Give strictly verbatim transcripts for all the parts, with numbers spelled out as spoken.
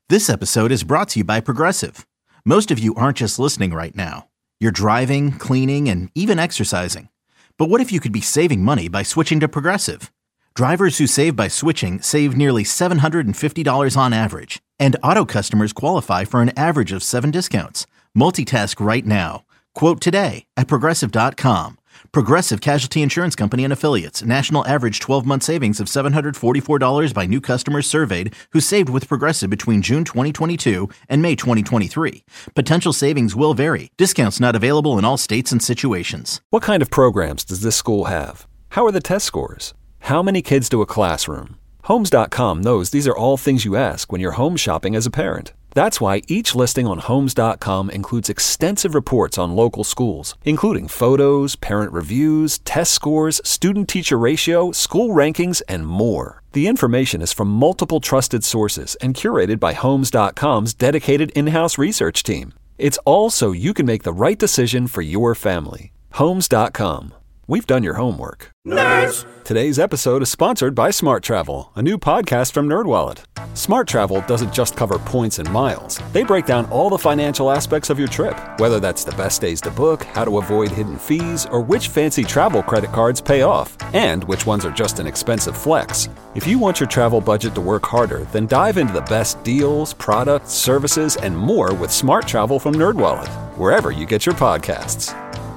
This episode is brought to you by Progressive. Most of you aren't just listening right now. You're driving, cleaning, and even exercising. But what if you could be saving money by switching to Progressive? Drivers who save by switching save nearly seven hundred fifty dollars on average. And auto customers qualify for an average of seven discounts. Multitask right now. Quote today at Progressive dot com. Progressive Casualty Insurance Company and Affiliates. National average twelve-month savings of seven hundred forty-four dollars by new customers surveyed who saved with Progressive between June twenty twenty-two and May twenty twenty-three. Potential savings will vary. Discounts not available in all states and situations. What kind of programs does this school have? How are the test scores? How many kids do a classroom? Homes dot com knows these are all things you ask when you're home shopping as a parent. That's why each listing on Homes dot com includes extensive reports on local schools, including photos, parent reviews, test scores, student-teacher ratio, school rankings, and more. The information is from multiple trusted sources and curated by Homes dot com's dedicated in-house research team. It's all so you can make the right decision for your family. Homes dot com. We've done your homework. Nerds! Today's episode is sponsored by Smart Travel, a new podcast from NerdWallet. Smart Travel doesn't just cover points and miles. They break down all the financial aspects of your trip, whether that's the best days to book, how to avoid hidden fees, or which fancy travel credit cards pay off, and which ones are just an expensive flex. If you want your travel budget to work harder, then dive into the best deals, products, services, and more with Smart Travel from NerdWallet, wherever you get your podcasts.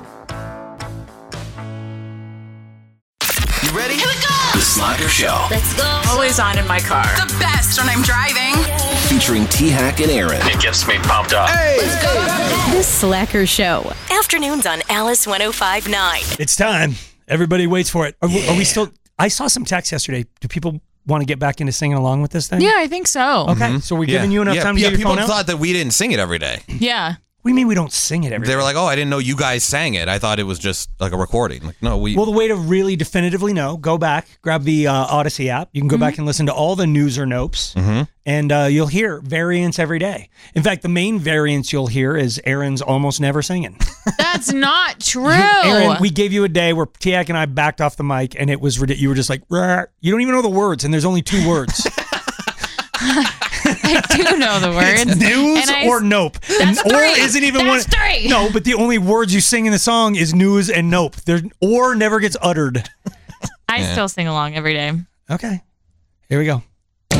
You ready? Here we go! The Slacker Show. Let's go! Always on in my car. The best when I'm driving. Featuring T-Hack and Aaron. It gets me pumped up. Hey! Let's go! The Slacker Show. Afternoons on Alice one oh five point nine. It's time. Everybody waits for it. Are, yeah. are we still... I saw some texts yesterday. Do people want to get back into singing along with this thing? Yeah, I think so. Okay, mm-hmm. So we're yeah. giving you enough yeah. time to yeah, get your phone out? People thought that we didn't sing it every day. Yeah. What do you mean we don't sing it every They day? were like, oh, I didn't know you guys sang it. I thought it was just like a recording. Like, no, we... Well, the way to really definitively know, go back, grab the uh, Odyssey app. You can go mm-hmm. back and listen to all the news or nopes, mm-hmm. and uh, you'll hear variants every day. In fact, the main variance you'll hear is Aaron's almost never singing. That's not true. Aaron, we gave you a day where Tiak and I backed off the mic, and it was you were just like, Rawr. You don't even know the words, and there's only two words. I do know the words. It's news I, or nope. That's and three. Or isn't even that's one. Three. No, but the only words you sing in the song is news and nope. There or never gets uttered. I yeah. still sing along every day. Okay. Here we go.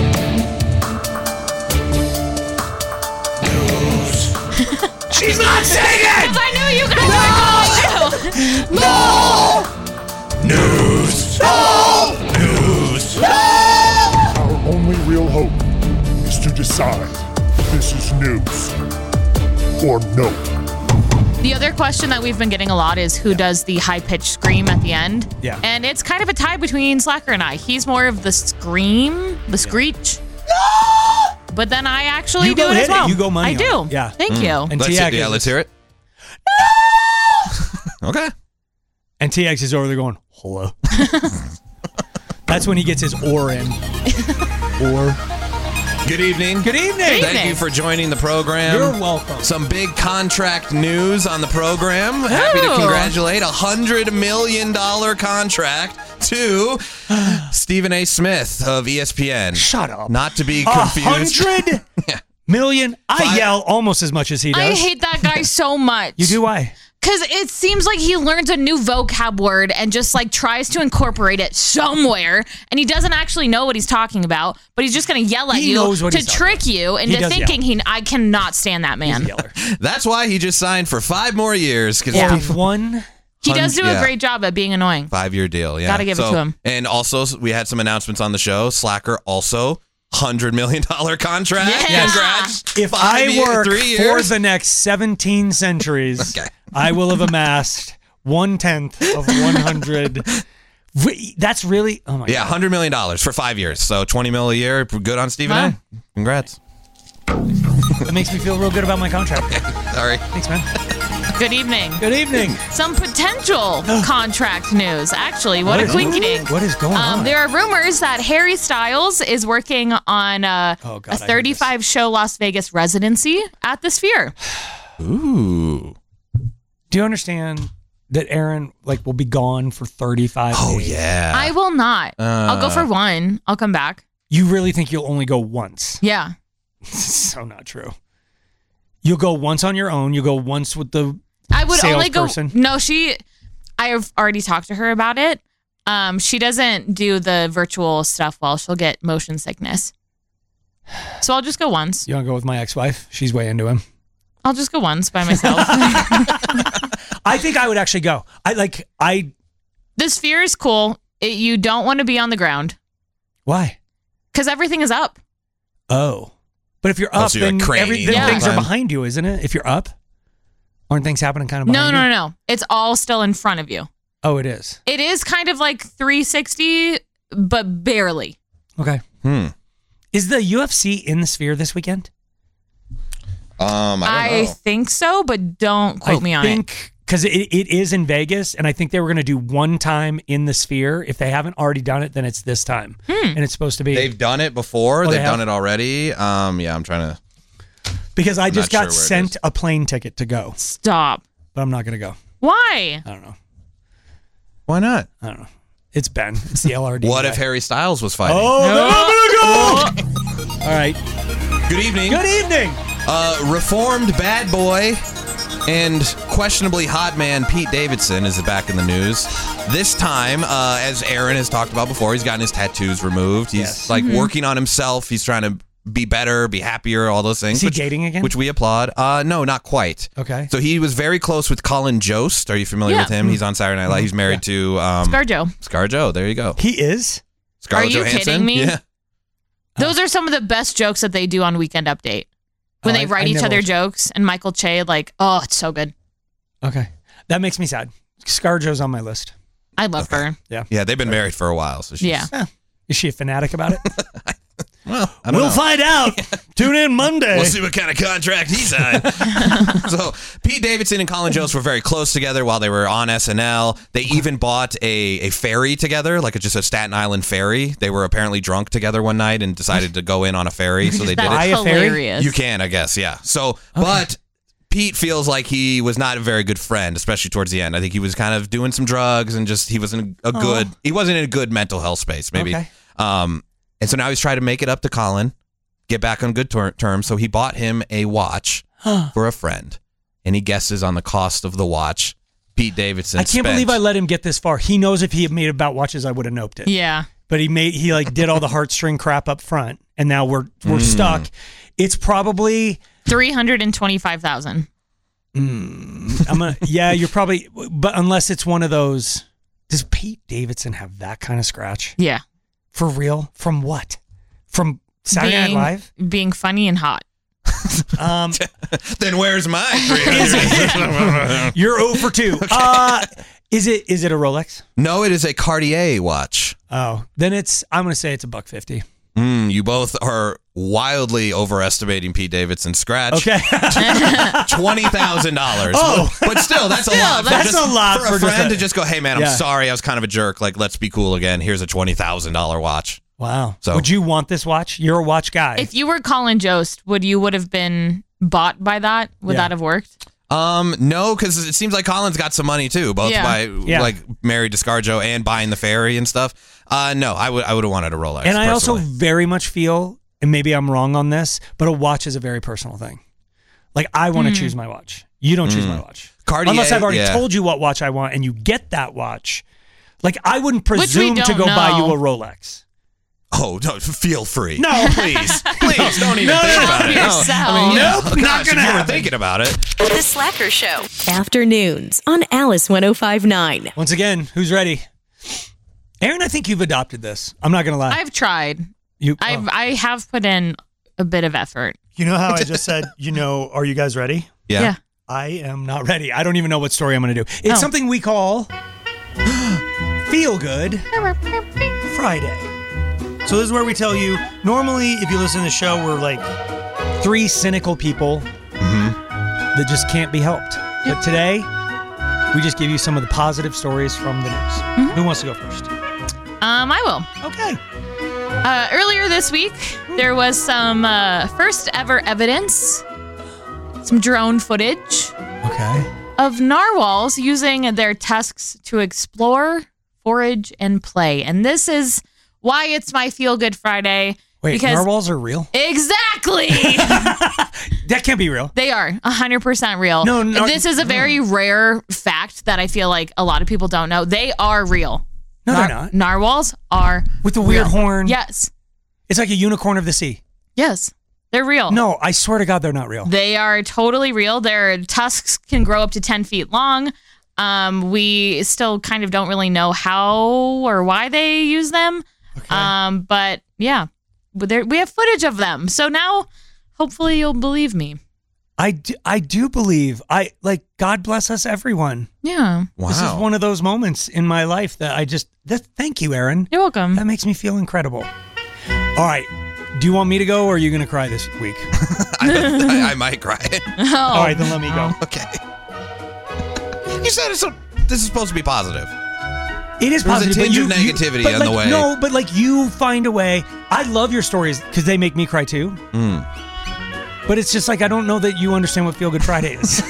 News. She's not singing! Because I knew you guys no! were going to. No! News. No! News. No! Our only real hope is to decide if this is news or nope. The other question that we've been getting a lot is who does the high-pitched scream at the end. Yeah. And it's kind of a tie between Slacker and I. He's more of the scream, the screech. No! But then I actually you do go it hit as well. It. You go money I do. It. Yeah. Thank mm. you. And let's T X yeah, is, let's hear it. No! Okay. And T X is over there going, hello. That's when he gets his or in. Or. Good evening. Good evening. Thank evening. you for joining the program. You're welcome. Some big contract news on the program. Happy to congratulate a one hundred million dollars contract to Stephen A. Smith of E S P N. Shut up. Not to be confused. A hundred yeah. million? I Five. yell almost as much as he does. I hate that guy so much. You do why? Because it seems like he learns a new vocab word and just like tries to incorporate it somewhere, and he doesn't actually know what he's talking about, but he's just going to yell at he you knows what to he's trick you into thinking yell. he. I cannot stand that man. That's why he just signed for five more years. Yeah. One. He does do yeah. a great job at being annoying. Five-year deal, yeah. Gotta give so, it to him. And also, we had some announcements on the show. Slacker also one hundred million dollars contract. Yeah. Congrats. If Five I year, work three for years. the next seventeen centuries, okay. I will have amassed one-tenth of one hundred. That's really, oh my yeah, God. one hundred million dollars for five years. So twenty mil a year. Good on Stephen wow. A. Congrats. It makes me feel real good about my contract. Sorry. Thanks, man. Good evening. Good evening. Some potential contract news. Actually, what, what a quinky-dink. What is going um, on? There are rumors that Harry Styles is working on uh, oh, God, a thirty-five show Las Vegas residency at the Sphere. Ooh. Do you understand that Aaron like will be gone for thirty-five oh, days? Oh, yeah. I will not. Uh, I'll go for one. I'll come back. You really think you'll only go once? Yeah. So not true. You'll go once on your own. You'll go once with the I would only go. salesperson. No, she. I have already talked to her about it. Um, she doesn't do the virtual stuff well. She'll get motion sickness. So I'll just go once. You want to go with my ex-wife? She's way into him. I'll just go once by myself. I think I would actually go. I like. I. The sphere is cool. It, you don't want to be on the ground Why? because everything is up. Oh, but if you're Oh, up, so you're, then, like, craning every, then the whole things are time. behind you, isn't it? If you're up, aren't things happening kind of No, behind no, you? no, no. It's all still in front of you. Oh, it is. It is kind of like three sixty, but barely. Okay. Hmm. Is the U F C in the sphere this weekend? Um, I I, don't know. think so, but don't quote I me on think, it. Because it, it is in Vegas, and I think they were going to do one time in the sphere. If they haven't already done it, then it's this time. Hmm. And it's supposed to be. They've done it before. Oh, they They've have? done it already. Um, yeah, I'm trying to. because I I'm just not got sure where it sent is. a plane ticket to go, Stop. but I'm not going to go. Why? I don't know. Why not? I don't know. It's Ben. It's the L R D. What guy. if Harry Styles was fighting? Oh, then I'm going to go! All right. Good evening. Good evening. Uh, reformed bad boy and questionably hot man Pete Davidson is back in the news. This time, uh, as Aaron has talked about before, he's gotten his tattoos removed. He's Yes. like Mm-hmm. working on himself. He's trying to be better, be happier, all those things. Is he which, dating again? Which we applaud. Uh, no, not quite. Okay. So he was very close with Colin Jost. Are you familiar Yeah. with him? He's on Saturday Night Live. He's married to um, ScarJo. ScarJo. There you go. He is? Scarlett Are you Johansson. kidding me? Yeah. Those are some of the best jokes that they do on Weekend Update. When Oh, they I- write I each never other watched- jokes, and Michael Che, like, oh, it's so good. Okay. That makes me sad. ScarJo's on my list. I love her. Yeah, they've been married for a while. So she's, Yeah. Eh, is she a fanatic about it? Well, I don't We'll know. find out. Tune in Monday. We'll see what kind of contract he signed. So Pete Davidson and Colin Jost were very close together while they were on S N L. They even bought a, a ferry together, like a, just a Staten Island ferry. They were apparently drunk together one night and decided to go in on a ferry, so they did buy it. a ferry? hilarious. You can, I guess, yeah. So, but Pete feels like he was not a very good friend, especially towards the end. I think he was kind of doing some drugs and just he wasn't a good. He wasn't in a good mental health space, maybe. Okay. Um, and so now he's trying to make it up to Colin, get back on good ter- terms. So he bought him a watch for a friend, and he guesses on the cost of the watch. Pete Davidson. I can't spent- believe I let him get this far. He knows if he had made about watches, I would have noped it. Yeah. But he made he like did all the heartstring crap up front, and now we're we're Mm. stuck. It's probably three hundred twenty-five thousand. I'm gonna yeah, you're probably but unless it's one of those. Does Pete Davidson have that kind of scratch? Yeah. For real? From what? From Saturday Night Being- Live? Being funny and hot. Um, Then where's mine? three hundred? you're zero for two. Uh, is it is it a Rolex? No, it is a Cartier watch. Oh, then it's I'm gonna say it's a buck fifty. Mm, you both are wildly overestimating Pete Davidson's scratch. Okay. twenty thousand dollars. Oh. but still, that's a lot. For that's just- a lot for a for just friend a- to just go. Hey, man, I'm Yeah. sorry. I was kind of a jerk. Like, let's be cool again. Here's a twenty thousand dollar watch. Wow. So- would you want this watch? You're a watch guy. If you were Colin Jost, would you would have been bought by that? Would Yeah. that have worked? Um, no, because it seems like Colin's got some money too, both Yeah. by Yeah. like married to ScarJo and buying the ferry and stuff. Uh, no, I would I would have wanted a Rolex. and I also personally. very much feel, and maybe I'm wrong on this, but a watch is a very personal thing. Like I want to choose my watch. You don't choose my watch. Cartier, Unless I've already yeah. told you what watch I want and you get that watch. Like I wouldn't we presume to don't go buy you know. a Rolex. Oh, no, feel free. No. please, please don't even No, think no, about no. it. Yourself. I mean, yeah. Nope, Oh, not gosh, gonna if you were happen. thinking about it. The Slacker Show. Afternoons on Alice ten fifty-nine. Once again, who's ready? Aaron, I think you've adopted this. I'm not gonna lie. I've tried. you, I've oh. I have put in a bit of effort. You know how I just said, you know, are you guys ready? Yeah. Yeah. I am not ready. I don't even know what story I'm going to do. It's Oh. something we call Feel Good Friday. So this is where we tell you, normally if you listen to the show, we're like three cynical people that just can't be helped. But today, we just give you some of the positive stories from the news. Who wants to go first? Um, I will. Okay. Uh, earlier this week, there was some uh, first ever evidence, some drone footage Okay. of narwhals using their tusks to explore, forage, and play. And this is why it's my Feel Good Friday. Wait, because narwhals are real? Exactly. That can't be real. They are one hundred percent real. No, no. This is a very no. rare fact that I feel like a lot of people don't know. They are real. No, Nar- they're not. Narwhals are With the weird real. horn. Yes. It's like a unicorn of the sea. Yes. They're real. No, I swear to God, they're not real. They are totally real. Their tusks can grow up to ten feet long. Um, we still kind of don't really know how or why they use them. Okay. Um, but yeah, but there, we have footage of them. So now hopefully you'll believe me. I do, I do believe. I like God bless us, everyone. Yeah. Wow. This is one of those moments in my life that I just, that, thank you, Aaron. You're welcome. That makes me feel incredible. All right. Do you want me to go or are you going to cry this week? I, I, I might cry. Oh, All right, then let me go. Okay. You said it's a, this is supposed to be positive. It is There's a positive. tinge but you, of negativity you, but on like, the way. No, but like you find a way. I love your stories because they make me cry too. Mm. But it's just like I don't know that you understand what Feel Good Friday is.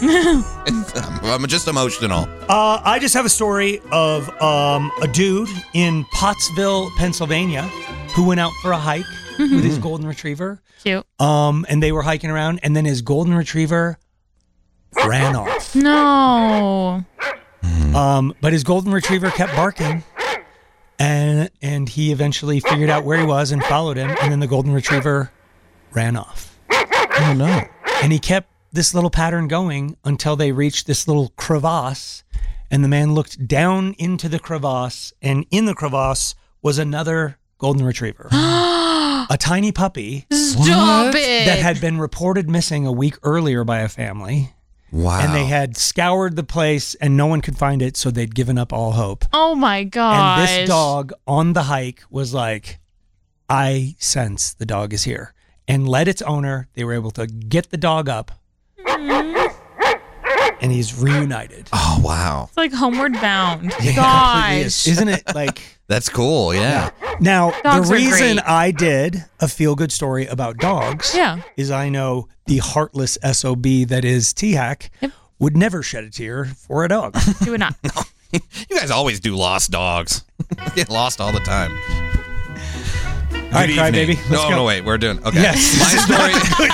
I'm, I'm just emotional. uh, I just have a story of um, a dude in Pottsville, Pennsylvania, who went out for a hike Mm-hmm. with his golden retriever. cute. Um, and they were hiking around, and then his golden retriever ran off. No. Um, but his golden retriever kept barking, and and he eventually figured out where he was and followed him, and then the golden retriever ran off. Oh no. And he kept this little pattern going until they reached this little crevasse, and the man looked down into the crevasse, and in the crevasse was another golden retriever. A tiny puppy Stop it. that had been reported missing a week earlier by a family. Wow. And they had scoured the place and no one could find it, so they'd given up all hope. Oh my gosh. And this dog on the hike was like, I sense the dog is here. And led its owner. They were able to get the dog up. And he's reunited. Oh wow. It's like Homeward Bound. Yeah, it Gosh. completely is. Isn't it like... That's cool. Yeah. Now, Dogs the are reason great. I did a feel-good story about dogs Yeah. is I know the heartless S O B that is T-Hack Yep. would never shed a tear for a dog. You would not. You guys always do lost dogs. Get lost all the time. All right, cry baby. No, Let's no, go. wait. We're doing okay. Yes. My story.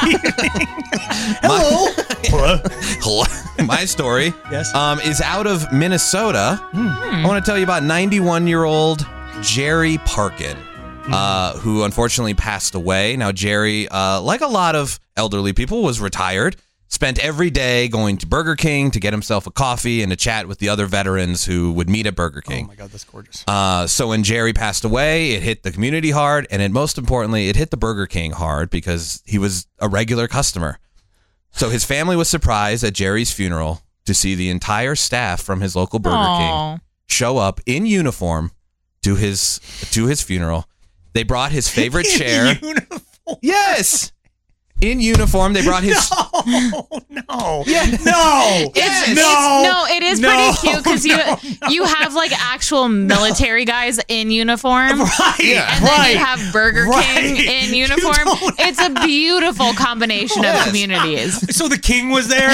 Hello. Hello. My story. Yes. Um, is out of Minnesota. I want to tell you about ninety-one-year-old Jerry Parkin, uh, who unfortunately passed away. Now, Jerry, uh, like a lot of elderly people, was retired. Spent every day going to Burger King to get himself a coffee and to chat with the other veterans who would meet at Burger King. Oh my God, that's gorgeous. Uh, so when Jerry passed away, it hit the community hard, and it, most importantly, it hit the Burger King hard because he was a regular customer. So his family was surprised at Jerry's funeral to see the entire staff from his local Burger Aw. King show up in uniform to his to his funeral. They brought his favorite chair. Uniform. Yes. In uniform, they brought his. No, no, Yeah. no, Yes. no, No, it is no, pretty cute because you no, you have like actual military guys in uniform. Right, Yeah. And then right. you have Burger King right. in You uniform. don't It's a beautiful combination Yes. of communities. So the king was there.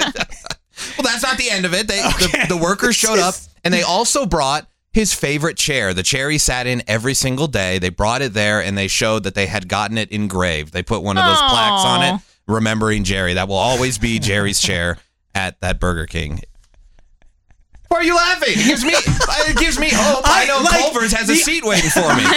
Well, that's not the end of it. They Okay. the, the workers showed up, and they also brought his favorite chair, the chair he sat in every single day. They brought it there, and they showed that they had gotten it engraved. They put one of those Aw. plaques on it, remembering Jerry. That will always be Jerry's chair at that Burger King. Why are you laughing? It gives me, it gives me hope. I, I know like Culver's has a the- seat waiting for me.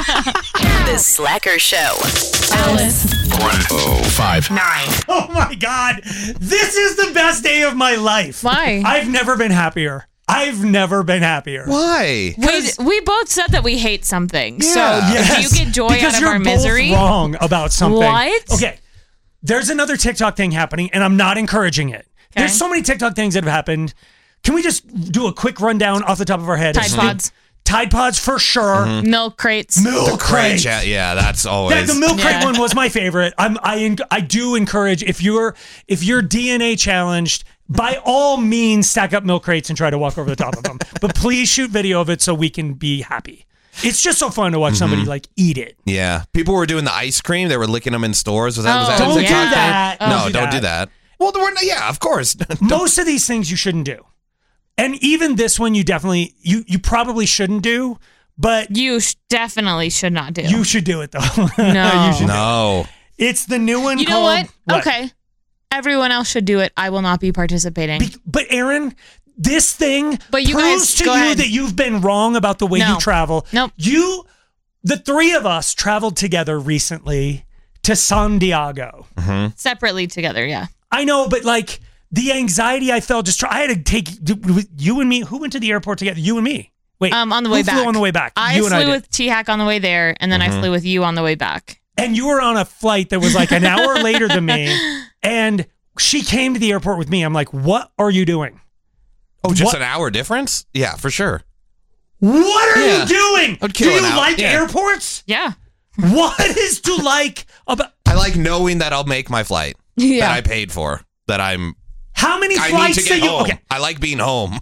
The Slacker Show. Alice. Oh, five. Nine. Oh my God, this is the best day of my life. Why? I've never been happier. I've never been happier. Why? We, we both said that we hate something. Yeah. So Yes, do you get joy because out of you're our both misery? wrong about something. What? Okay. There's another TikTok thing happening, and I'm not encouraging it. Okay. There's so many TikTok things that have happened. Can we just do a quick rundown off the top of our head? Tide Pods. Tide Pods for sure. Milk crates. Milk Great crate. chat. Yeah, that's always. That, the milk crate Yeah. one was my favorite. I'm, I en- I do encourage if you're if you're D N A challenged, by all means stack up milk crates and try to walk over the top of them. But please shoot video of it so we can be happy. It's just so fun to watch somebody like eat it. Yeah, people were doing the ice cream. They were licking them in stores. Was that? was Oh, that a Don't do TikTok thing? that. No, Don't do don't that. do that. Well, we're not, yeah, of course. Most of these things you shouldn't do. And even this one you definitely you you probably shouldn't do, but You sh- definitely should not do. you should do it though. No. you should do it. No. It's the new one You know called what? Okay. Everyone else should do it. I will not be participating. Be- but Aaron, this thing But you proves guys- to go you ahead. that you've been wrong about the way No. you travel. Nope. You, the three of us traveled together recently to San Diego. Separately together, yeah. I know, but like the anxiety I felt just try- I had to take you and me. Who went to the airport together? You and me. Wait, Um, on the who way flew back. on the way back? I you and flew I did. with T-Hack on the way there, and then I flew with you on the way back. And you were on a flight that was like an hour later than me. And she came to the airport with me. I'm like, what are you doing? Oh, just What? an hour difference? Yeah, for sure. What are Yeah. you doing? I'd Do kill you an hour. like Yeah. airports? Yeah. What is to like about I like knowing that I'll make my flight Yeah. that I paid for. That I'm. how many I need flights to that get you home. okay? I like being home.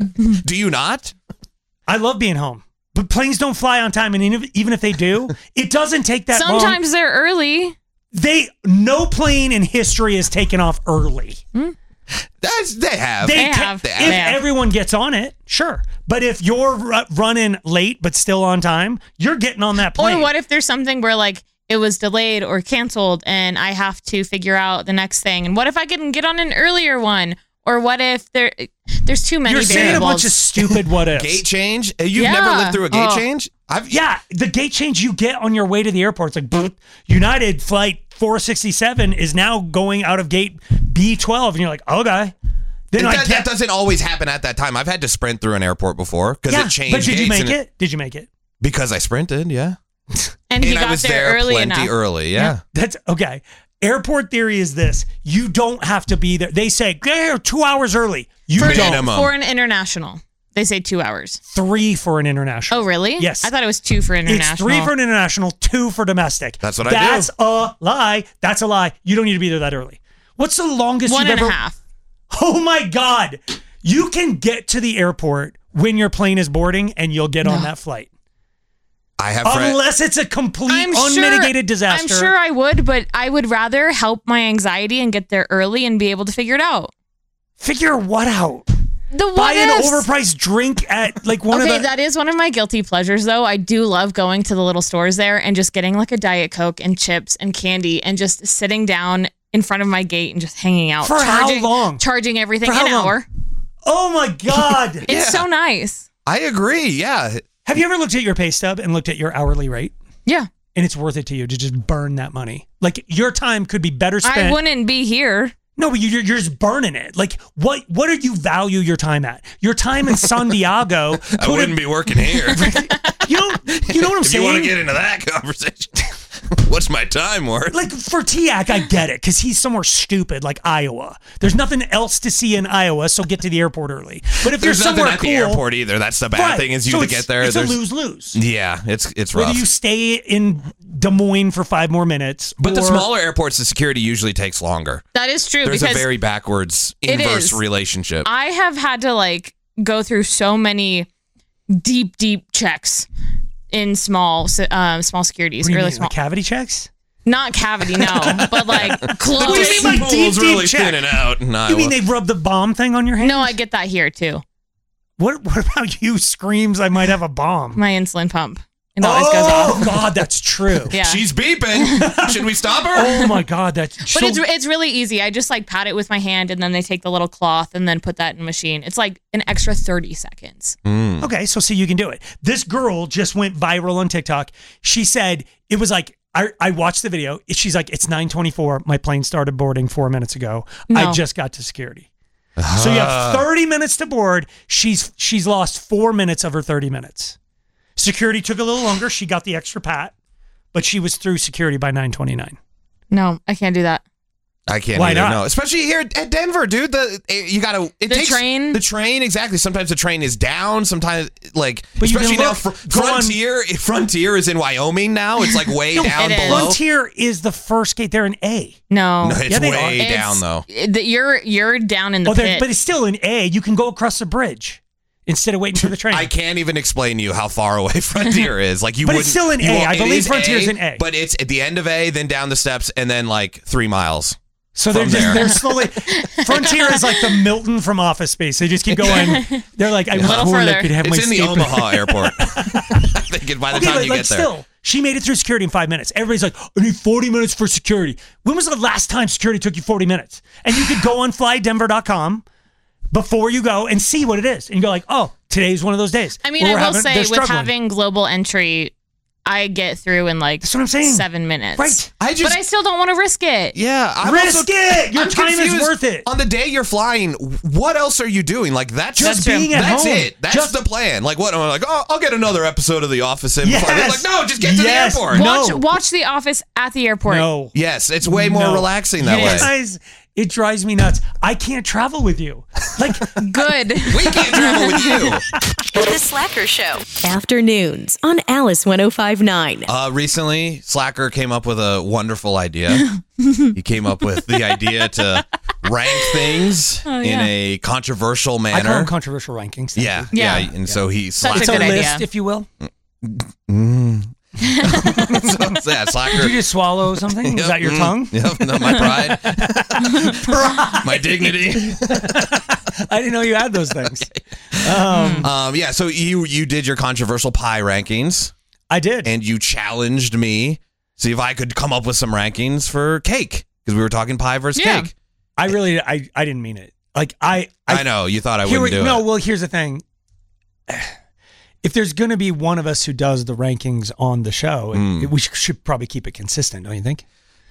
Do you not? I love being home. But planes don't fly on time, and even if- even if they do, it doesn't take that long. Sometimes they're early. They no plane in history has taken off early. That's, they have. They, They ca- have. If They have. everyone gets on it, sure. But if you're ru- running late but still on time, you're getting on that plane. Or what if there's something where like it was delayed or canceled and I have to figure out the next thing? And what if I can get on an earlier one? Or what if there there's too many You're saying a variables? bunch of stupid what ifs. Gate change? You've Yeah. never lived through a gate Oh. change? I've Yeah, the gate change you get on your way to the airport. It's like boop, United flight four sixty-seven is now going out of gate B twelve, and you're like, okay. Then that, I that get doesn't always happen at that time. I've had to sprint through an airport before because yeah, it changed. but did you gates make and it? Did you make it? Because I sprinted, yeah. and he and got I was there, there early plenty enough. early, yeah. That's okay. Airport theory is this: you don't have to be there. They say "Hey, two hours early. You For, don't. Minimum. for an international. They say two hours. Three for an international. Oh, really? Yes. I thought it was two for international. It's three for an international, two for domestic. That's what I do. That's a lie. That's a lie. You don't need to be there that early. What's the longest One you've and ever? a half. Oh my God! You can get to the airport when your plane is boarding, and you'll get on that flight. I have friends. Unless it's a complete I'm unmitigated sure, disaster. I'm sure I would, but I would rather help my anxiety and get there early and be able to figure it out. Figure what out? The what Buy an ifs. overpriced drink at like one Okay, of the. that is one of my guilty pleasures, though. I do love going to the little stores there and just getting like a Diet Coke and chips and candy and just sitting down in front of my gate and just hanging out. For how charging, long? Charging everything For how an long? hour. Oh my God! It's Yeah. so nice. I agree, yeah. Have you ever looked at your pay stub and looked at your hourly rate? Yeah. And it's worth it to you to just burn that money. Like your time could be better spent. I wouldn't be here. No, but you're, you're just burning it. Like what? What do you value your time at? Your time in San Diego. I wouldn't be working here. You know. You know what I'm if saying? you want to get into that conversation, what's my time worth? Like for Tiak, I get it because he's somewhere stupid like Iowa. There's nothing else to see in Iowa, so get to the airport early. But if There's you're nothing somewhere at cool, the airport either. That's the bad right, thing is you so to it's- get there. It's there's, a lose lose. Yeah, it's it's rough. Whether you stay in Des Moines for five more minutes, but the or- smaller airports, the security usually takes longer. That is true There's a because very backwards It inverse is. relationship. I have had to like go through so many deep, deep checks in small, um, small securities, What do you really mean, small. like cavity checks? Not cavity, no, but like close. What do you mean by Pool's deep, deep really check? thinning out in You Iowa. mean they rub the bomb thing on your hand? No, I get that here too. What What about you? Screams! I might have a bomb. My insulin pump. It always oh goes off. God, that's true. Yeah. She's beeping. Should we stop her? Oh my God, that's. But so, it's it's really easy. I just like pat it with my hand and then they take the little cloth and then put that in the machine. It's like an extra thirty seconds. okay. So see, you can do it. This girl just went viral on TikTok. She said it was like. I, I watched the video. She's like, it's nine twenty-four. My plane started boarding four minutes ago. I No. just got to security. So you have thirty minutes to board. She's she's lost four minutes of her thirty minutes. Security took a little longer. She got the extra pat, but she was through security by nine twenty-nine. No, I can't do that. I can't Why either. not? No, especially here at Denver, dude. The you gotta it The takes, train? The train, exactly. Sometimes the train is down. Sometimes like But you can especially now, look- fr- go on- Frontier. Frontier is in Wyoming now. It's like way No, down it is. below. Frontier is the first gate. They're in A. No. No, it's Yeah, they way are. down It's- though. it- You're you're down in the Oh, they're- pit. but it's still in A. You can go across the bridge instead of waiting for the train. I can't even explain to you how far away Frontier is. Like you, But wouldn't. it's still in you A. won't- I it believe is Frontier's in A. But it's at the end of A, then down the steps, and then like three miles. So they're from just there. they're slowly. Frontier is like the Milton from Office Space. They just keep going. They're like, I wish little Corlett further. could have It's my in the staple. Omaha airport. I think it- by the Okay, time but you like get there. still, she made it through security in five minutes. Everybody's like, I need forty minutes for security. When was the last time security took you forty minutes? And you could go on fly denver dot com before you go and see what it is. And you go like, oh, today's one of those days. I mean, Where I we're will having- say they're with struggling. having global entry, I get through in like That's what I'm saying. seven minutes. Right. I just, But I still don't want to risk it. yeah, I'm Risk also, it! Your I'm time is confused. worth it. On the day you're flying, what else are you doing? Like that's Just that's, being at that's home. it. That's Just- the plan. Like what? I'm like, oh, I'll get another episode of The Office in. Yes. before. They're like, no, just get to Yes. the airport. No. Watch, watch The Office at the airport. No. Yes, it's way more No. relaxing that It way. is. Guys, it drives me nuts. I can't travel with you. Like, Good. We can't travel with you. The Slacker Show. Afternoons on Alice one oh five point nine. Uh, recently, Slacker came up with a wonderful idea. He came up with the idea to rank things Oh, in yeah. a controversial I call manner. them controversial rankings. Thank yeah, you. yeah, Yeah. and so he Such Slacker. It's a, good list, idea. if you will. so, yeah, Slacker. Did you just swallow something? Was Yep, that your mm, tongue? Yep, no, my pride, my dignity. I didn't know you had those things. Um, Um, yeah, so you you did your controversial pie rankings, I did. and you challenged me see if I could come up with some rankings for cake because we were talking pie versus Yeah. cake. I really, I, I didn't mean it. Like I, I, I, know you thought I here wouldn't we- do no. it. Well, here's the thing. If there's going to be one of us who does the rankings on the show, Hmm. it- we should, should probably keep it consistent, don't you think?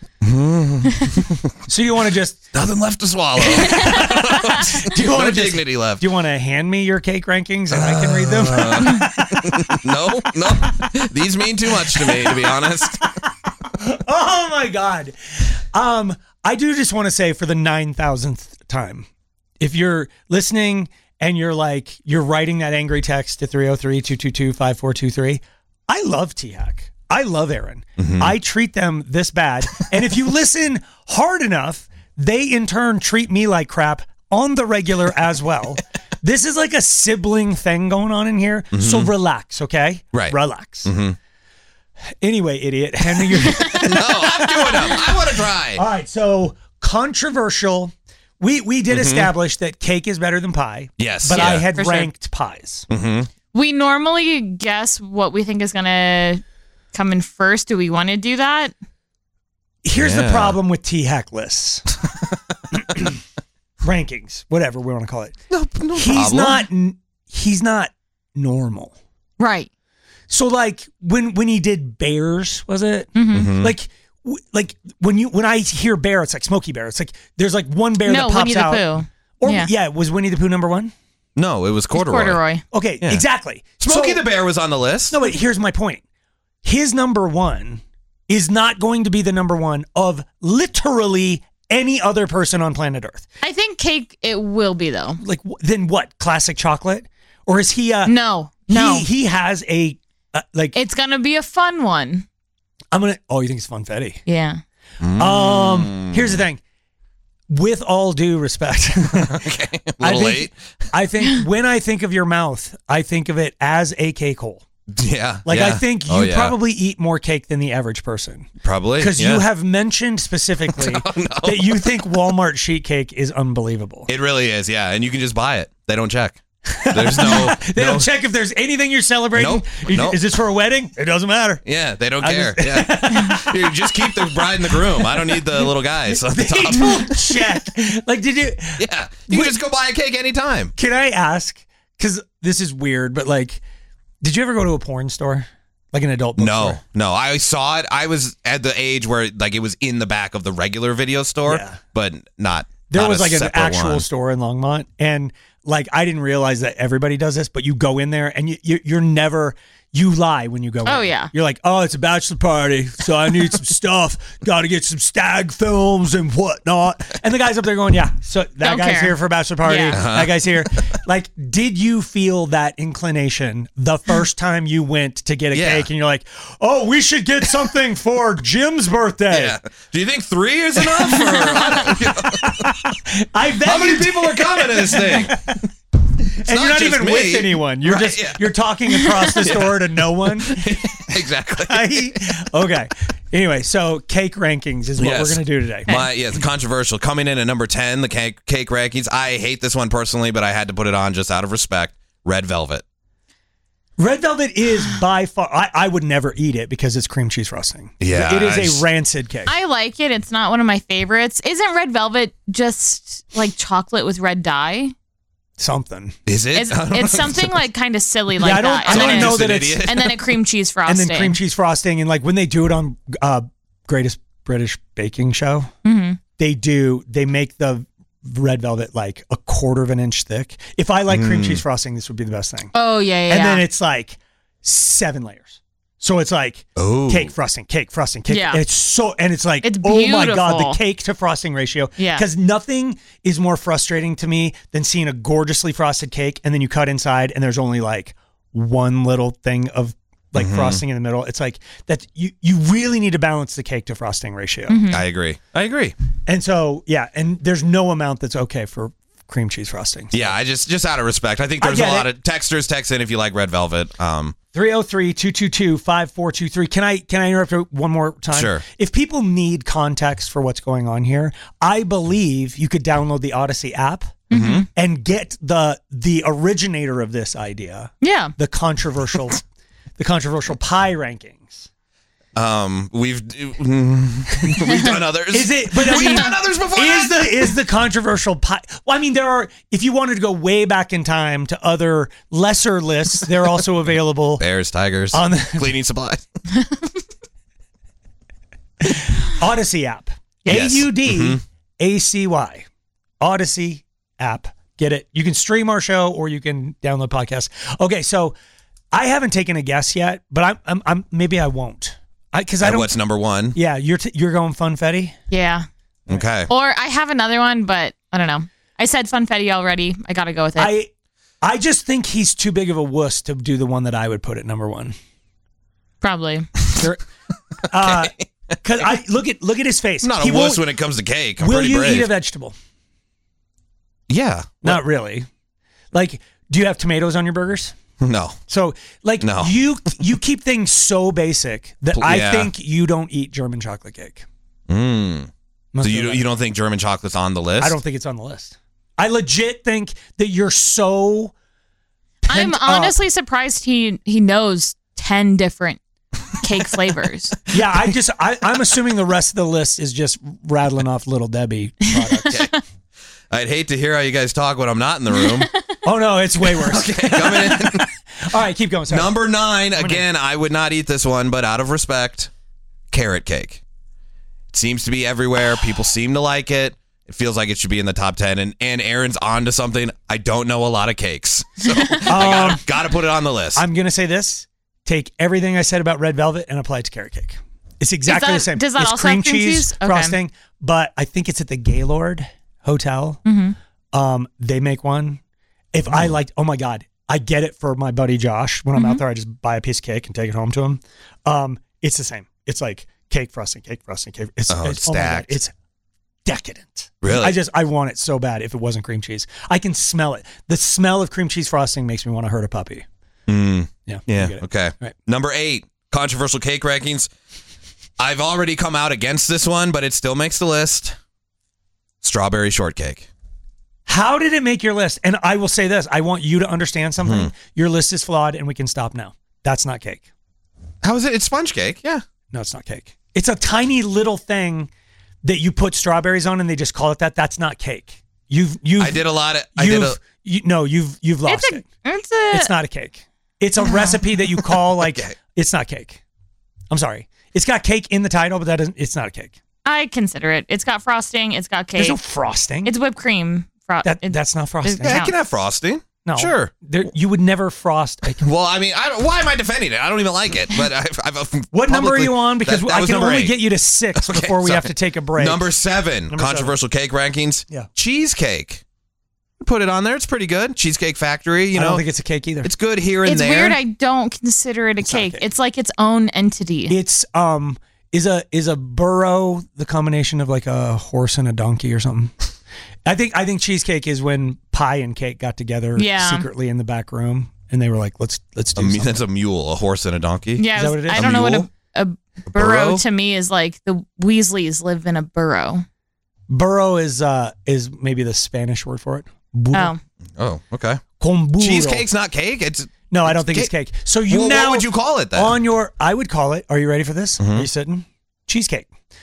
So you want to just Nothing left to swallow. do you want no to just dignity left. do you want to hand me your cake rankings and I can read them? No, no. These mean too much to me, to be honest. Oh my god. Um, I do just want to say for the nine thousandth time, if you're listening and you're like you're writing that angry text to three oh three, two two two, five four two three, I love T-Hack. I love Aaron. I treat them this bad. And if you listen hard enough, they in turn treat me like crap on the regular as well. This is like a sibling thing going on in here. So relax, okay? Right. Relax. Anyway, idiot, hand me your. No, I'm doing them. I want to try. All right, so controversial. We we did establish that cake is better than pie. Yes. But Yeah, I had for sure. ranked pies. We normally guess what we think is going to come in first. Do we want to do that? Here's the Yeah. problem with T-Hack lists. Rankings, whatever we want to call it. No, no He's problem. not n- he's not normal. Right. So like when when he did bears, was it? Mm-hmm. Like w- like when you when I hear bear, it's like Smokey Bear. It's like there's like one bear No, that pops Winnie the out. Pooh. Or Yeah. yeah, was Winnie the Pooh number one? No, it was corduroy. Corduroy. Okay, Yeah. exactly. Smokey So- the Bear was on the list. No, wait, here's my point. His number one is not going to be the number one of literally any other person on planet Earth. I think cake it will be though. Like, wh- then what? Classic chocolate? Or is he, uh, No. No. he, he has a, uh, like, It's going to be a fun one. I'm going to, oh, you think it's funfetti? Yeah. Um, here's the thing. With all due respect, Okay, a I little think, late. I think when I think of your mouth, I think of it as a cake hole. Yeah. Like, I yeah. think you Oh, yeah. probably eat more cake than the average person. Probably. Because yeah. you have mentioned specifically that you think Walmart sheet cake is unbelievable. It really is, yeah. And you can just buy it. They don't check. There's no. They no don't check if there's anything you're celebrating. Nope, You- nope. Is this for a wedding? It doesn't matter. Yeah, they don't I care. just- yeah. Here, just keep the bride and the groom. I don't need the little guys on the They top. don't check. Like, did you? Yeah. You can just go buy a cake anytime. Can I ask? Because this is weird, but like, did you ever go to a porn store, like an adult bookstore? No, no. I saw it. I was at the age where like it was in the back of the regular video store, Yeah. but not. There not was a like an separate actual one. store in Longmont, and like I didn't realize that everybody does this, but you go in there and you, you you're never you lie when you go in. Oh, yeah. You're like, oh, it's a bachelor party, so I need some stuff. Got to get some stag films and whatnot. And the guy's up there going, yeah, so that Don't guy's care. here for a bachelor party. Yeah. Uh-huh. That guy's here. Like, did you feel that inclination the first time you went to get a Yeah. cake and you're like, oh, we should get something for Jim's birthday? Yeah. Do you think three is enough? Or, I don't- you know, I bet how many you people are coming to this thing? and you're not not just even me. with anyone. You're Right, just yeah. you're talking across the store to no one. Exactly. I- okay. Anyway, so cake rankings is what Yes. we're going to do today. My yeah, it's controversial. Coming in at number ten, the cake cake rankings. I hate this one personally, but I had to put it on just out of respect. Red Velvet. Red Velvet is by far. I, I would never eat it because it's cream cheese frosting. Yeah, it is I a just- rancid cake. I like it. It's not one of my favorites. Isn't red velvet just like chocolate with red dye? Something. Is it? It's, I don't it's know. something like kind of silly like I don't- that. I And don't then know it- that An it's- idiot. And then a cream cheese and frosting. then cream cheese frosting, and like when they do it on uh, Greatest British Baking Show, Mm-hmm. they do they make the red velvet like a quarter of an inch thick. If I like cream cheese frosting, this would be the best thing. Oh yeah, yeah. and yeah. then it's like seven layers. So it's like Oh. cake frosting, cake frosting, cake. Yeah. And it's so and it's like It's oh my god, beautiful. the cake to frosting ratio. Yeah. Because nothing is more frustrating to me than seeing a gorgeously frosted cake and then you cut inside and there's only like one little thing of like Mm-hmm. frosting in the middle. It's like that you you really need to balance the cake to frosting ratio. Mm-hmm. I agree. I agree. And so yeah, and there's no amount that's okay for cream cheese frosting. Yeah, I just just out of respect. I think I there's a get lot it. of texters text in if you like Red Velvet. Um, three oh three, two two two, five four two three. Can I can I interrupt you one more time? Sure. If people need context for what's going on here, I believe you could download the Odyssey app Mm-hmm. and get the the originator of this idea, yeah. the controversial the controversial pie rankings. um, we've we've done others. Is it but I We've mean, done others before. Is that. the is the controversial pie? Well, I mean, there are. If you wanted to go way back in time to other lesser lists, they're also available. Bears, tigers, On the- cleaning supplies. Odyssey app. Yes. A U D A C Y. Odyssey app. Get it? You can stream our show or you can download podcasts. Okay, so I haven't taken a guess yet, but I'm, I'm, I'm maybe I won't. I because I And don't. what's number one? Yeah, you're t- you're going funfetti. Yeah. Okay. Or I have another one, but I don't know. I said funfetti already. I got to go with it. I I just think he's too big of a wuss to do the one that I would put at number one. Probably. There, uh, Cause I look at look at his face. I'm not He a wuss won't- when it comes to cake. I'm Will pretty you brave. eat a vegetable? Yeah. Not really. Like, do you have tomatoes on your burgers? No. So, like, No. you you keep things so basic that Pl- I yeah. think you don't eat German chocolate cake. Mm. Must So be you don't, right. you don't think German chocolate's on the list? I don't think it's on the list. I legit think that you're so. I'm pent up. honestly surprised he he knows ten different cake flavors. Yeah, I just I, I'm assuming the rest of the list is just rattling off Little Debbie products. Okay. I'd hate to hear how you guys talk when I'm not in the room. Oh no, it's way worse. Okay, coming in. All right, keep going. Sorry. Number nine, again, I would not eat this one, but out of respect, carrot cake. It seems to be everywhere. People seem to like it. It feels like it should be in the top ten. And, and Aaron's on to something. I don't know a lot of cakes. So I gotta, gotta put it on the list. I'm gonna say this: take everything I said about red velvet and apply it to carrot cake. It's exactly that- the same. does that it's also cream have cream cheese, cheese? Okay. frosting, but I think it's at the Gaylord Hotel. Mm-hmm. Um, they make one. If I liked, oh my god, I get it for my buddy Josh. When I'm Mm-hmm. out there, I just buy a piece of cake and take it home to him. Um, it's the same. It's like cake frosting, cake frosting, cake. It's, Oh, it's it's oh my God, stacked. it's decadent. Really? I just I want it so bad. If it wasn't cream cheese, I can smell it. The smell of cream cheese frosting makes me want to hurt a puppy. Mm, Yeah. yeah, you get it. okay. Right. Number eight, controversial cake rankings. I've already come out against this one, but it still makes the list. Strawberry shortcake. How did it make your list? And I will say this: I want you to understand something. Mm-hmm. Your list is flawed, and we can stop now. That's not cake. How is it? It's sponge cake. Yeah. No, it's not cake. It's a tiny little thing that you put strawberries on, and they just call it that. That's not cake. You've you've I did a lot of. I you've did a. you, no you've you've lost It's a it. it's a It's not a cake. It's a recipe that you call like Okay. it's not cake. I'm sorry. It's got cake in the title, but that isn't. It's not a cake. I consider it. It's got frosting. It's got cake. There's no frosting. It's whipped cream. Fro- that it- that's not frosting. Yeah, I counts. can have frosting. No, Sure. There, you would never frost. A Well, I mean, I don't, why am I defending it? I don't even like it. But I've, I've What number are publicly- you on? Because that- that I was can number only eight. get you to six Okay, before we have sorry. to take a break. Number seven, Number controversial cake rankings. Yeah. Cheesecake. Put it on there. It's pretty good. Cheesecake Factory. You I know, don't think it's a cake either. it's good here and It's there. weird. I don't consider it a It's not a cake. cake. It's like its own entity. It's um is a is a burro the combination of like a horse and a donkey or something. I think I think cheesecake is when Pie and Cake got together Yeah. secretly in the back room, and they were like, "Let's let's do A mu- something." that's a mule, a horse and a donkey. Yeah, Is that what it is? I A don't know what mule? a, a burrow, burrow? to me is like. The Weasleys live in a burrow. Burro is uh is maybe the Spanish word for it. Burro. Oh, Oh, okay. Con burro. Cheesecake's not cake. It's No, I don't think it's cake. So you Well, now what would you call it then? on your? I would call it. Are you ready for this? Mhm. Are you sitting? Cheesecake.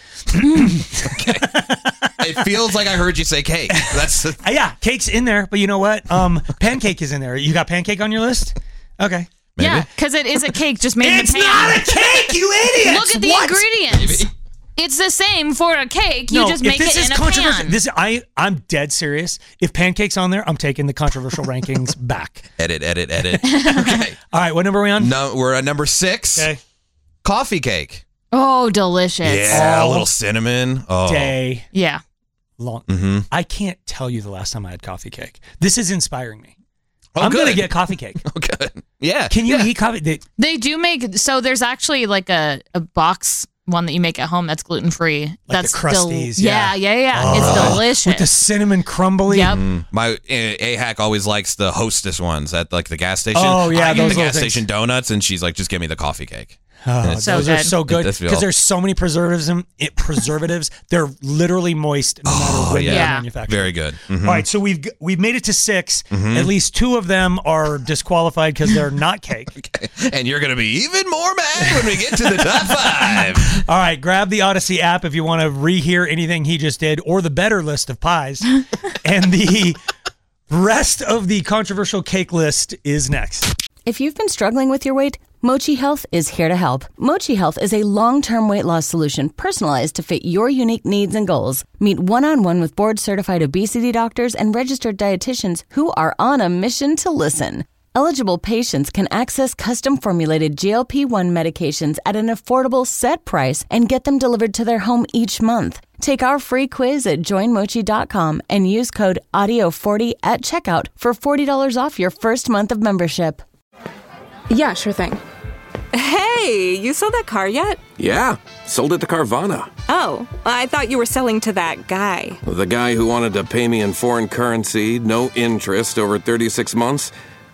It feels like I heard you say cake. That's Uh, yeah, cake's in there, but you know what? Um, pancake is in there. You got pancake on your list? Okay. Maybe. yeah, because it is a cake just made It's in the pan. not a cake, you idiot! Look at the What? ingredients. Maybe. It's the same for a cake. You No, just if make this it is in a controversial, pan. This I I'm dead serious. If pancake's on there, I'm taking the controversial rankings back. Edit, edit, edit. Okay. All right, what number are we on? No, we're at number six. Okay. Coffee cake. Oh, delicious. Yeah, Oh. a little cinnamon. Oh. Day Yeah. long. Mm-hmm. I can't tell you the last time I had coffee cake. This is inspiring me. Oh, I'm gonna good. get coffee cake. Oh, good. Yeah. Can you yeah. eat coffee? They- They do make, so there's actually like a, a box one that you make at home that's gluten free. the That's Crusties, yeah, yeah. yeah, yeah. Oh. It's delicious. With the cinnamon crumbly. Yep. Mm. My A hack always likes the Hostess ones at like the gas station. Oh, yeah, I get those the little gas things. station donuts, and she's like, "Just give me the coffee cake." Oh, So those are good. so good It does feel- because there's so many preservatives. In, it, preservatives. They're literally moist no matter Oh, when yeah. they're Yeah. manufactured. Very good. Mhm. All right, so we've g- we've made it to six. Mm-hmm. At least two of them are disqualified because they're not cake. And you're gonna be even more mad when we get to the top five. All right, grab the Odyssey app if you want to rehear anything he just did or the better list of pies. And the rest of the controversial cake list is next. If you've been struggling with your weight, Mochi Health is here to help. Mochi Health is a long-term weight loss solution personalized to fit your unique needs and goals. Meet one-on-one with board-certified obesity doctors and registered dietitians who are on a mission to listen. Eligible patients can access custom-formulated G L P one medications at an affordable set price and get them delivered to their home each month. Take our free quiz at join mochi dot com and use code audio forty at checkout for forty dollars off your first month of membership. Yeah, sure thing. Hey, you sold that car yet? Yeah, sold it to Carvana. Oh, I thought you were selling to that guy. The guy who wanted to pay me in foreign currency, no interest, over thirty-six months?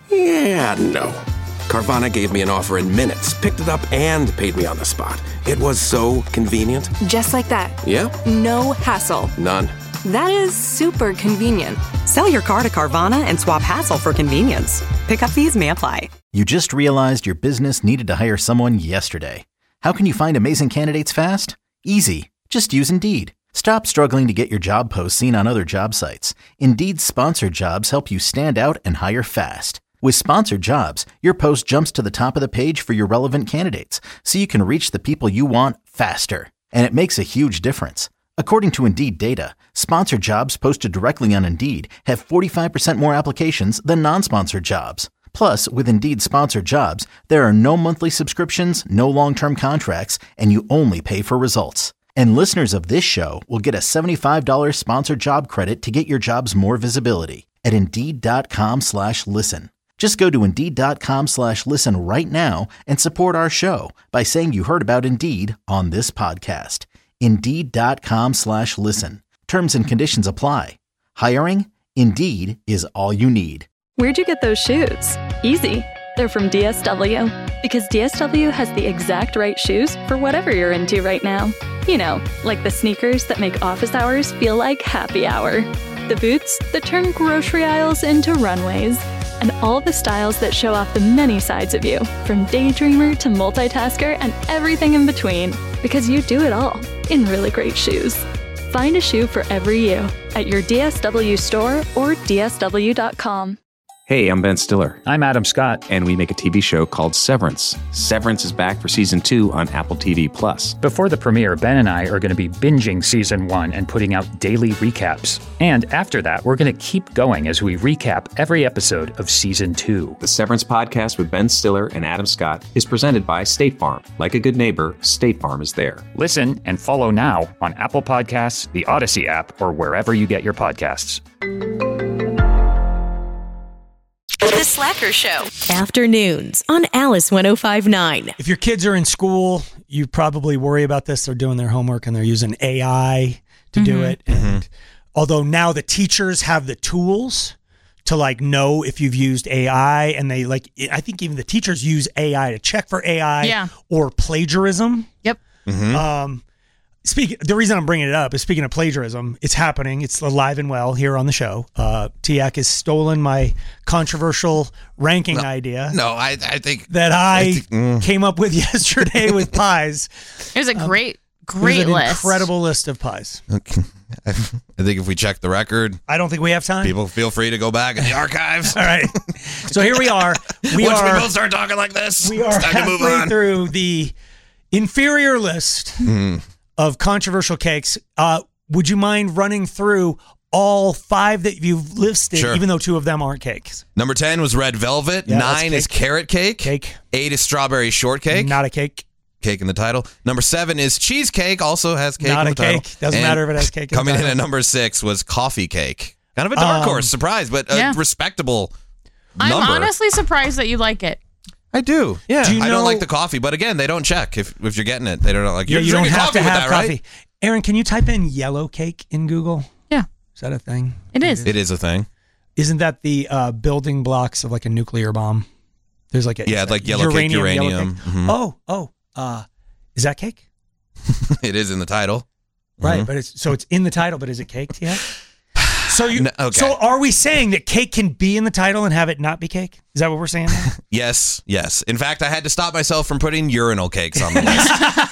Yeah, no. Carvana gave me an offer in minutes, picked it up, and paid me on the spot. It was so convenient. Just like that. Yeah? No hassle. None. That is super convenient. Sell your car to Carvana and swap hassle for convenience. Pickup fees may apply. You just realized your business needed to hire someone yesterday. How can you find amazing candidates fast? Easy. Just use Indeed. Stop struggling to get your job posts seen on other job sites. Indeed's sponsored jobs help you stand out and hire fast. With sponsored jobs, your post jumps to the top of the page for your relevant candidates, so you can reach the people you want faster. And it makes a huge difference. According to Indeed data, sponsored jobs posted directly on Indeed have forty-five percent more applications than non-sponsored jobs. Plus, with Indeed sponsored jobs, there are no monthly subscriptions, no long-term contracts, and you only pay for results. And listeners of this show will get a seventy-five dollars sponsored job credit to get your jobs more visibility at Indeed.com slash listen. Just go to Indeed.com slash listen right now and support our show by saying you heard about Indeed on this podcast. Indeed.com slash listen. Terms and conditions apply. Hiring? Indeed is all you need. Where'd you get those shoes? Easy. They're from D S W. Because D S W has the exact right shoes for whatever you're into right now. You know, like the sneakers that make office hours feel like happy hour. The boots that turn grocery aisles into runways. And all the styles that show off the many sides of you, from daydreamer to multitasker and everything in between. Because you do it all in really great shoes. Find a shoe for every you at your D S W store or D S W dot com. Hey, I'm Ben Stiller. I'm Adam Scott. And we make a T V show called Severance. Severance is back for season two on Apple T V Plus. Before the premiere, Ben and I are going to be binging season one and putting out daily recaps. And after that, we're going to keep going as we recap every episode of season two. The Severance podcast with Ben Stiller and Adam Scott is presented by State Farm. Like a good neighbor, State Farm is there. Listen and follow now on Apple Podcasts, the Odyssey app, or wherever you get your podcasts. The Slacker Show. Afternoons on Alice one oh five point nine. If your kids are in school, you probably worry about this. They're doing their homework and they're using A I to Mm-hmm. do it. And although now the teachers have the tools to like know if you've used A I, and they like, I think even the teachers use A I to check for A I Yeah. or plagiarism. Yep. Mm-hmm. Um, speaking, the reason I'm bringing it up is speaking of plagiarism, it's happening. It's alive and well here on the show. Uh, Tiak has stolen my controversial ranking No, idea. No, I, I think that I, I think, mm. came up with yesterday with pies. It was a Um, great, great There's an list. incredible list of pies. Okay. I think if we check the record, I don't think we have time. people feel free to go back in the archives. All right. So here we are. We Once are we both start talking like this, we are it's time to move halfway on. through the inferior list Mm. of controversial cakes. Uh, would you mind running through all five that you've listed, Sure. even though two of them aren't cakes? Number ten was red velvet. Yeah, that's Nine is cake. carrot cake. Cake. Eight is strawberry shortcake. Not a cake. Cake in the title. Number seven is cheesecake. Also has cake Not in a the title. cake. Doesn't And matter if it has cake in the Coming in title. at number six was coffee cake. Kind of a dark Um, horse surprise, but a Yeah. respectable I'm number. honestly surprised that you like it. I do. Yeah. Do you I know- don't like the coffee, but again, they don't check if, if you're getting it. They don't like Yeah, you're you don't drinking have coffee to with have that, coffee. right? Aaron, can you type in yellow cake in Google? Yeah. Is that a thing? It is. It is a thing. Isn't that the uh, building blocks of like a nuclear bomb? There's like a Yeah, like yellow cake, yellow uranium. cake. Mhm. Oh, oh, uh, is that cake? It is in the title. Right, Mhm. but it's so it's in the title, but is it cake? Yeah. So you, No, okay. so are we saying that cake can be in the title and have it not be cake? Is that what we're saying? now? Yes, yes. In fact, I had to stop myself from putting urinal cakes on the list.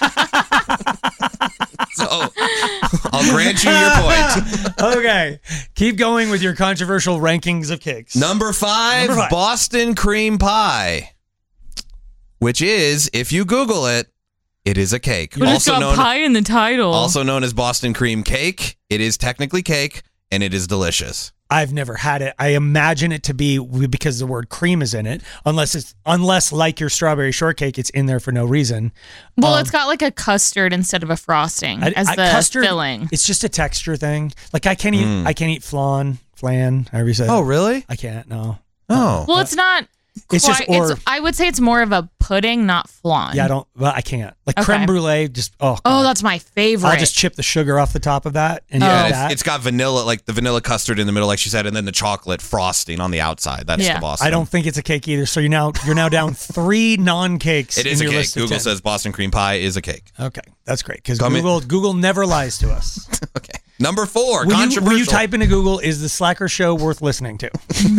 So I'll grant you your point. Okay, keep going with your controversial rankings of cakes. Number five, Number five. Boston cream pie, which is, if you Google it, it is a cake. But it's got pie in the title. also known as Boston cream cake. It is technically cake, and it is delicious. I've never had it. I imagine it to be because the word cream is in it, unless it's unless like your strawberry shortcake, it's in there for no reason. well, Um, it's got like a custard instead of a frosting I- as I- the custard, filling. It's just a texture thing. Like I can't eat. Mm. I can't eat flan. Flan. However you say. it. Oh, really? I can't. No. Oh. Well, it's not. It's just quite- or- I would say it's more of a pudding, not flan. Yeah, I don't. Well, I can't. Like Okay. creme brulee. Just oh. Oh, God. that's my favorite. I'll just chip the sugar off the top of that and Yeah, eat it's, that. it's got vanilla, like the vanilla custard in the middle, like she said, and then the chocolate frosting on the outside. That's Yeah. the Boston. I don't think it's a cake either. So you're now you're now down three non-cakes. It is in a your cake. list of Google ten. says Boston cream pie is a cake. Okay, that's great because Come in- Google Google never lies to us. Okay. Number four, Will you, controversial. will you type into Google, is the Slacker show worth listening to?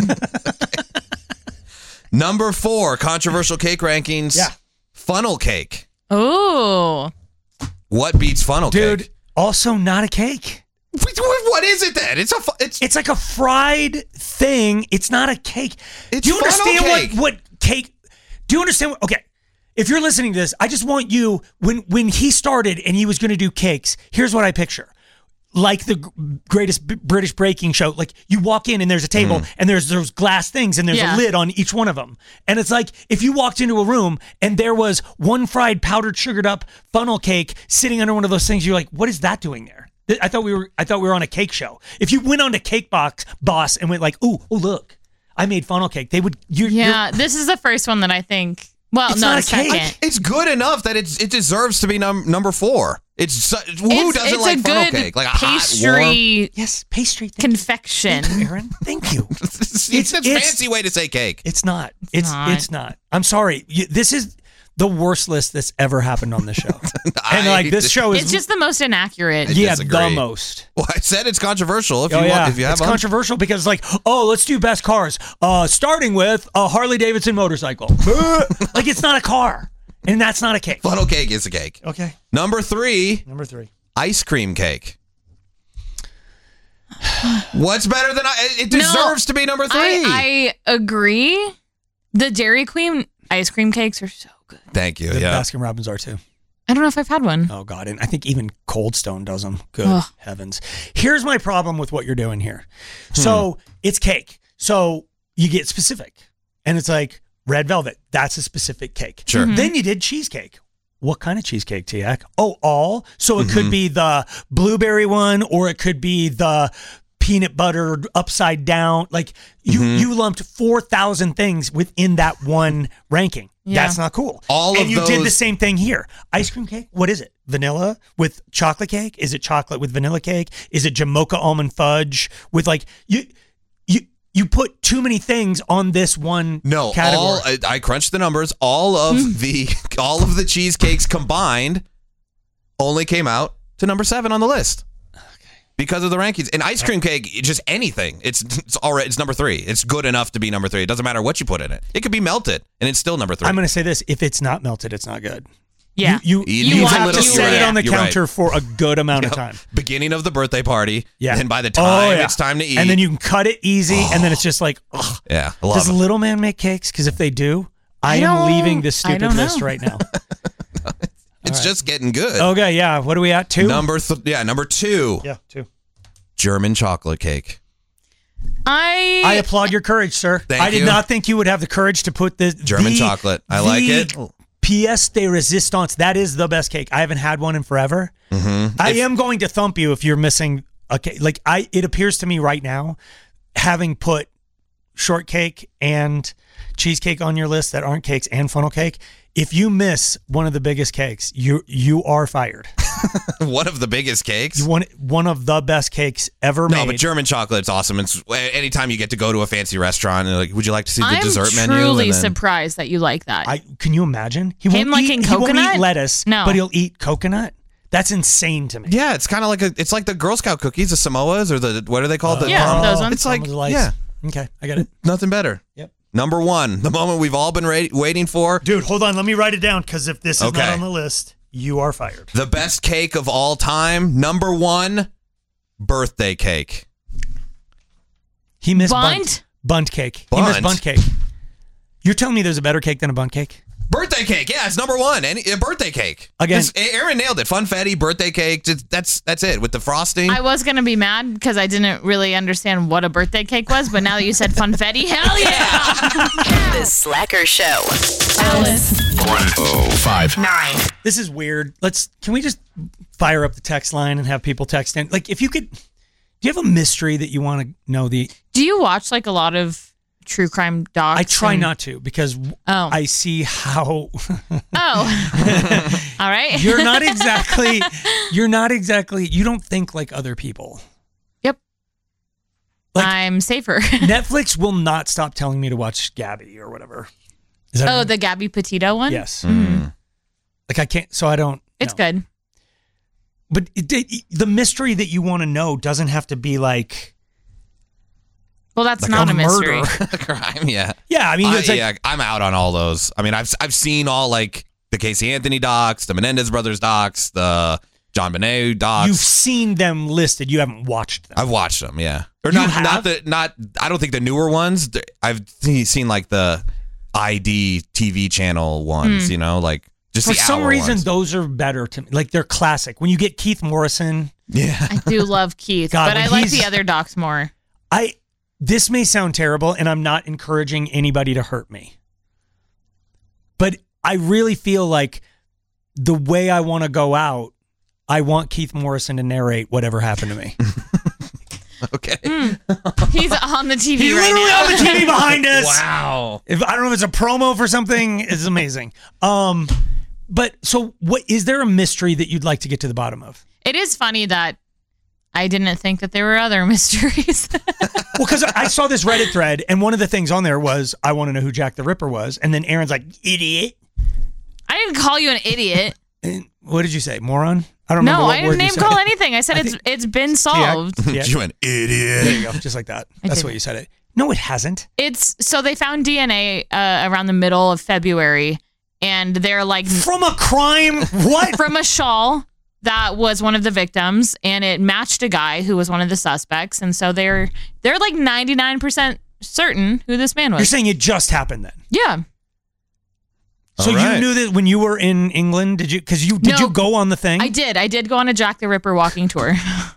Number four, controversial cake rankings. Yeah. Funnel cake. Oh, What beats funnel Dude, cake? also not a cake. What is it then? It's a. fu- It's. It's like a fried thing. It's not a cake. It's Do you funnel understand cake. what what cake? Do you understand what? Okay, if you're listening to this, I just want you when when he started and he was going to do cakes. Here's what I picture. Like the g- greatest B- British baking show, like you walk in and there's a table Mm. and there's those glass things and there's Yeah. a lid on each one of them. And it's like if you walked into a room and there was one fried powdered sugared up funnel cake sitting under one of those things, you're like, what is that doing there? Th- I thought we were I thought we were on a cake show. If you went on to Cake Box Boss and went like, "Ooh, oh look, I made funnel cake," they would. You're, yeah. This is the first one that I think. Well, It's no, not a second. cake. It's good enough that it's it deserves to be num- number four. It's su- who It's- doesn't it's like a funnel good cake? Like a hot, warm. pastry yes, pastry thing. confection. Thank you, Aaron. Thank you. it's, It's- a it's- fancy way to say cake. It's not. It's not. it's not. I'm sorry. You, this is the worst list that's ever happened on the show. And like this show is It's just the most inaccurate. I yeah, the disagree. most. Well, I said it's controversial. If you Oh, yeah. want, if you have it's one. controversial because like, oh, let's do best cars. Uh, starting with a Harley Davidson motorcycle. Like it's not a car, and that's not a cake. funnel cake is a cake. Okay. Number three, Number three. ice cream cake. What's better than I? It deserves to be number three. I, I agree. The Dairy Queen ice cream cakes are so good. Thank you. The Yeah. Baskin Robbins are too. I don't know if I've had one. Oh God, and I think even Cold Stone does them. Good Ugh. heavens! Here's my problem with what you're doing here. So it's cake. So you get specific, and it's like red velvet. That's a specific cake. Sure. Mhm. Then you did cheesecake. What kind of cheesecake, Tiak? Oh, all. So it could be the blueberry one, or it could be the peanut butter upside down. Like you, Mhm. you lumped four thousand things within that one ranking. Yeah. That's not cool. All and of you did the those- same thing here. Ice cream cake. What is it? Vanilla with chocolate cake? Is it chocolate with vanilla cake? Is it Jamocha almond fudge with like you, you, you put too many things on this one No, category. all I, I crunched the numbers. All of the all of the cheesecakes combined only came out to number seven on the list. Because of the rankings. And ice cream cake, just anything. It's it's already it's number three. It's good enough to be number three. It doesn't matter what you put in it. It could be melted and it's still number three. I'm going to say this: if it's not melted, it's not good. Yeah. You you, You you need have a to little- set you're it right. on the You're counter right. for a good amount of Yep. time. Beginning of the birthday party. Yeah. And by the time Oh, yeah. it's time to eat. and then you can cut it easy, and then it's just like, ugh. Yeah. I love Does it. Little Man make cakes? Because if they do, I, I am don't- leaving this I stupid don't list know. right now. It's just getting good. Okay, yeah. What are we at? Two. Number th- yeah, number two. Yeah, two. German chocolate cake. I I applaud your courage, sir. Thank I did you. not think you would have the courage to put the German the- chocolate. I like the it. Pièce de résistance. That is the best cake. I haven't had one in forever. Mm-hmm. I am going to thump you if you're missing a cake. Like I, it appears to me right now, having put shortcake and cheesecake on your list that aren't cakes and funnel cake. If you miss one of the biggest cakes, you you are fired. One of the biggest cakes. You want one of the best cakes ever No, made. but German chocolate's awesome. It's anytime you get to go to a fancy restaurant and like, would you like to see the I'm dessert menu? truly And then- surprised that you like that. I can you imagine? He Him won't liking eat, he won't coconut? eat lettuce, No. but he'll eat coconut. That's insane to me. Yeah, it's kind of like a. It's like the Girl Scout cookies, the Samoas, or the what are they called? The Yeah, caramel- those ones. It's like Almond delights. yeah, Okay, I got it. nothing better. Yep. Number one, the moment we've all been ra- waiting for. Dude, hold on. Let me write it down because if this is Okay. not on the list, you are fired. The best cake of all time. Number one, birthday cake. He missed Bunt? bunt. Bunt cake. He missed Bunt? bunt cake. You're telling me there's a better cake than a bunt cake? Birthday cake, yeah, it's number one. Any a birthday cake. Again- It's- Aaron nailed it. Funfetti, birthday cake. just- That's that's it with the frosting. I was gonna be mad because I didn't really understand what a birthday cake was, but now that you said funfetti, hell yeah! The Slacker Show. Alice. one oh five Nine. This is weird. Let's can we just fire up the text line and have people text in? Like if you could do you have a mystery that you want to know the Do you watch like a lot of true crime docs? I try and- not to because Oh. I see how Oh. All right. you're not exactly you're not exactly you don't think like other people. Yep. Like- I'm safer. Netflix will not stop telling me to watch Gabby or whatever. Is that Oh, the Gabby Petito one? yes. Mm. Like I can't so I don't It's no. good. But it, it, the mystery that you want to know doesn't have to be like Well, that's like not a, mystery. murder. crime, yeah. Yeah, I mean I- it's like yeah, I'm out on all those. I mean, I've I've seen all like the Casey Anthony docs, the Menendez brothers docs, the John Bonet docs. you've seen them listed, you haven't watched them. I've watched them, yeah. Or You not, have? not the, not. I don't think the newer ones. I've see- seen like the I D T V channel ones. Hmm. You know, like just For the some hour reason, ones. those are better to me. Like they're classic. When you get Keith Morrison, Yeah, I do love Keith, God, but when I like he's- the other docs more. I this may sound terrible, and I'm not encouraging anybody to hurt me, but I really feel like the way I want to go out, I want Keith Morrison to narrate whatever happened to me. okay. He's on the T V He's right literally now. on the T V behind us. Wow. If I don't know if it's a promo for something, it's amazing. Um, but so what is there a mystery that you'd like to get to the bottom of? It is funny that I didn't think that there were other mysteries. Well, because I saw this Reddit thread, and one of the things on there was, I want to know who Jack the Ripper was. And then Aaron's like, idiot. I didn't call you an idiot. And what did you say? Moron? I don't No, remember what I word didn't you name said. call anything. I said I it's think- it's been solved. Yeah. You an idiot. There you go. Just like that. I That's did. what you said it. No, it hasn't. It's so they found D N A uh, around the middle of February, and they're like From a crime? What? from a shawl that was one of the victims, and it matched a guy who was one of the suspects, and so they're they're like ninety-nine percent certain who this man was. You're saying it just happened then? Yeah. So All right. you knew that when you were in England, did you? Because you did No. you go on the thing? I did. I did go on a Jack the Ripper walking tour.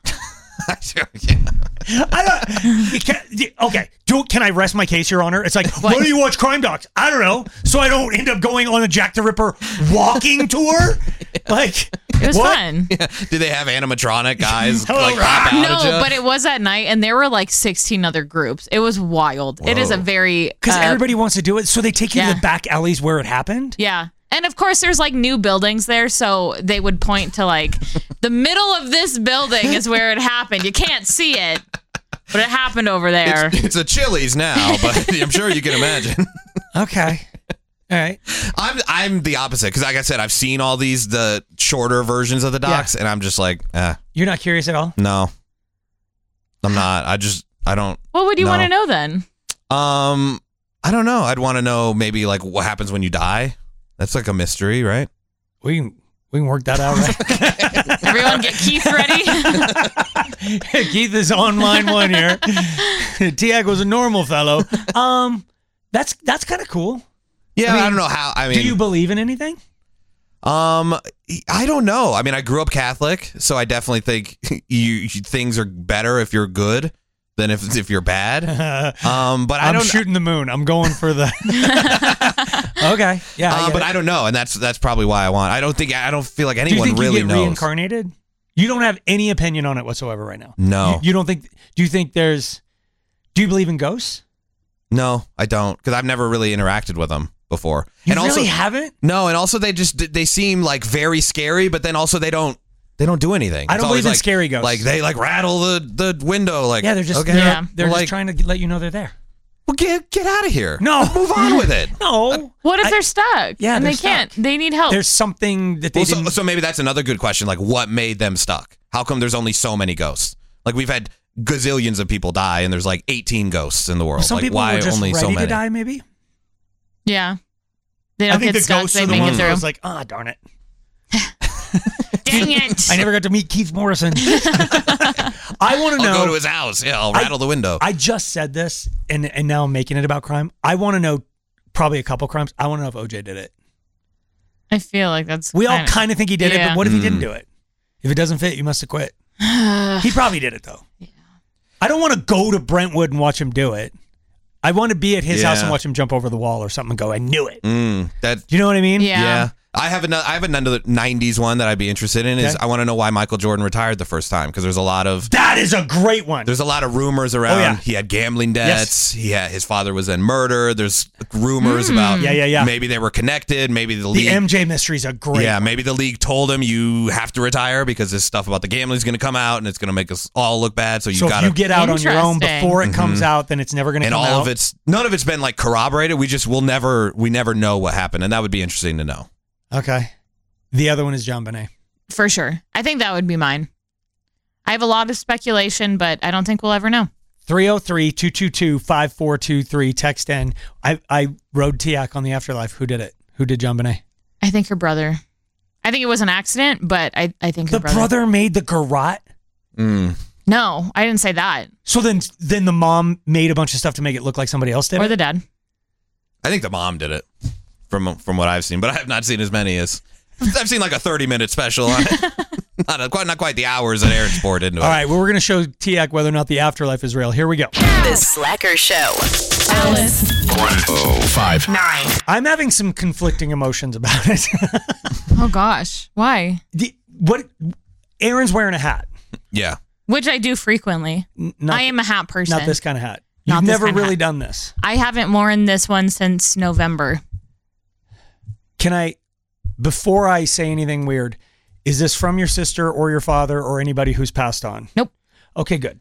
I don't, you can't- okay, do, can I rest my case, Your Honor? It's like, why do you watch crime docs? I don't know, so I don't end up going on a Jack the Ripper walking tour. Like, It was fun. Yeah. Did they have animatronic guys Hello, like pop out No, at you? but it was at night, and there were like sixteen other groups. It was wild. It is a Whoa. very Because uh, everybody wants to do it, so they take you yeah. to the back alleys where it happened. Yeah. And of course, there's like new buildings there, so they would point to like the middle of this building is where it happened. You can't see it, but it happened over there. It's, it's a Chili's now, but I'm sure you can imagine. Okay. All right. I'm I'm the opposite because, like I said, I've seen all these the shorter versions of the docs, and I'm just like, eh, You're not curious at all? no, I'm not. I just I don't. What would you no. want to know then? Um, I don't know. I'd want to know maybe like what happens when you die. That's like a mystery, right? We can we can work that out, right? Everyone get Keith ready. Keith is on line one here. Tiag was a normal fellow. Um, that's that's kind of cool. Yeah, I I, mean, don't know how. I mean, do you believe in anything? Um, I don't know. I mean, I grew up Catholic, so I definitely think you, you things are better if you're good than if if you're bad. Um, but I I'm don't shooting the moon. I'm going for the. Okay, yeah, I Uh, get but it. I don't know, and that's that's probably why I want. I don't think I don't feel like Do you anyone think really you get knows. reincarnated? You don't have any opinion on it whatsoever right now. No. You, you don't think? Do you think there's? Do you believe in ghosts? No, I don't, because I've never really interacted with them before. You and really also, haven't? No, and also they just they seem like very scary, but then also they don't they don't do anything. I It's don't always believe in like, scary ghosts. Like they like rattle the the window. Like Yeah, they're just okay, they're, they're well, just like, trying to let you know they're there. Well, get get out of here. No, move on with it. No. What if I- they're stuck? Yeah, and they're they can't. They need help. There's something that they Well, so, didn't. so maybe that's another good question. Like, what made them stuck? How come there's only so many ghosts? Like, we've had gazillions of people die, and there's like eighteen ghosts in the world. Some like, people why were just only ready so many? to die. Maybe. yeah. They I don't think get the stuck. ghosts They are the make it ones that through. was like, ah, darn it. Dang it. I never got to meet Keith Morrison. I want to know. I'll go to his house. Yeah, I'll rattle I, the window. I just said this, and and now I'm making it about crime. I want to know probably a couple crimes. I want to know if O J did it. I feel like that's. We all kinda- kind of think he did it, Yeah. but what if he Mm. didn't do it? If it doesn't fit, you must have quit. He probably did it though. Yeah. I don't want to go to Brentwood and watch him do it. I want to be at his house Yeah. and watch him jump over the wall or something and go, I knew it. Mm, that. Do you know what I mean? Yeah. I have another. I have another nineties one that I'd be interested in. Is Okay. I want to know why Michael Jordan retired the first time, because there's a lot of That is a great one. there's a lot of rumors around. Oh, yeah. He had gambling debts. He had his father was then murdered. There's rumors about Yeah, yeah, yeah. maybe they were connected. Maybe the The league. M J mystery's a great yeah, one. maybe the league told him you have to retire because this stuff about the gambling is going to come out and it's going to make us all look bad. So you So got if you get out on your own Interesting. before it comes Mhm. out, then it's never going to and come all out. of it's none of it's been like corroborated. We just will never we never know what happened, and that would be interesting to know. Okay. The other one is John Bonet. For sure. I think that would be mine. I have a lot of speculation, but I don't think we'll ever know. three oh three, two two two, five four two three. Text in. I, I rode Tiak on the Afterlife. Who did it? Who did John Bonet? I think her brother. I think it was an accident, but I, I think her The brother made the garrote? Mm. No, I didn't say that. So then then the mom made a bunch of stuff to make it look like somebody else did Or it? the dad. I think the mom did it from from what I've seen, but I have not seen as many as I've seen like a thirty minute special on it. not, a, quite, not quite the hours that Aaron's poured into it. All right, well, we're going to show Tiak whether or not the afterlife is real. Here we go. The Slacker Show. Alice. one oh five Nine. I'm having some conflicting emotions about it. Oh, gosh. Why? The- what? Aaron's wearing a hat. Yeah. Which I do frequently. Not, I am a hat person. Not this kind of hat. Not You've this never kind of really hat. done this. I haven't worn this one since November. Can I, before I say anything weird, is this from your sister or your father or anybody who's passed on? Nope. Okay, good.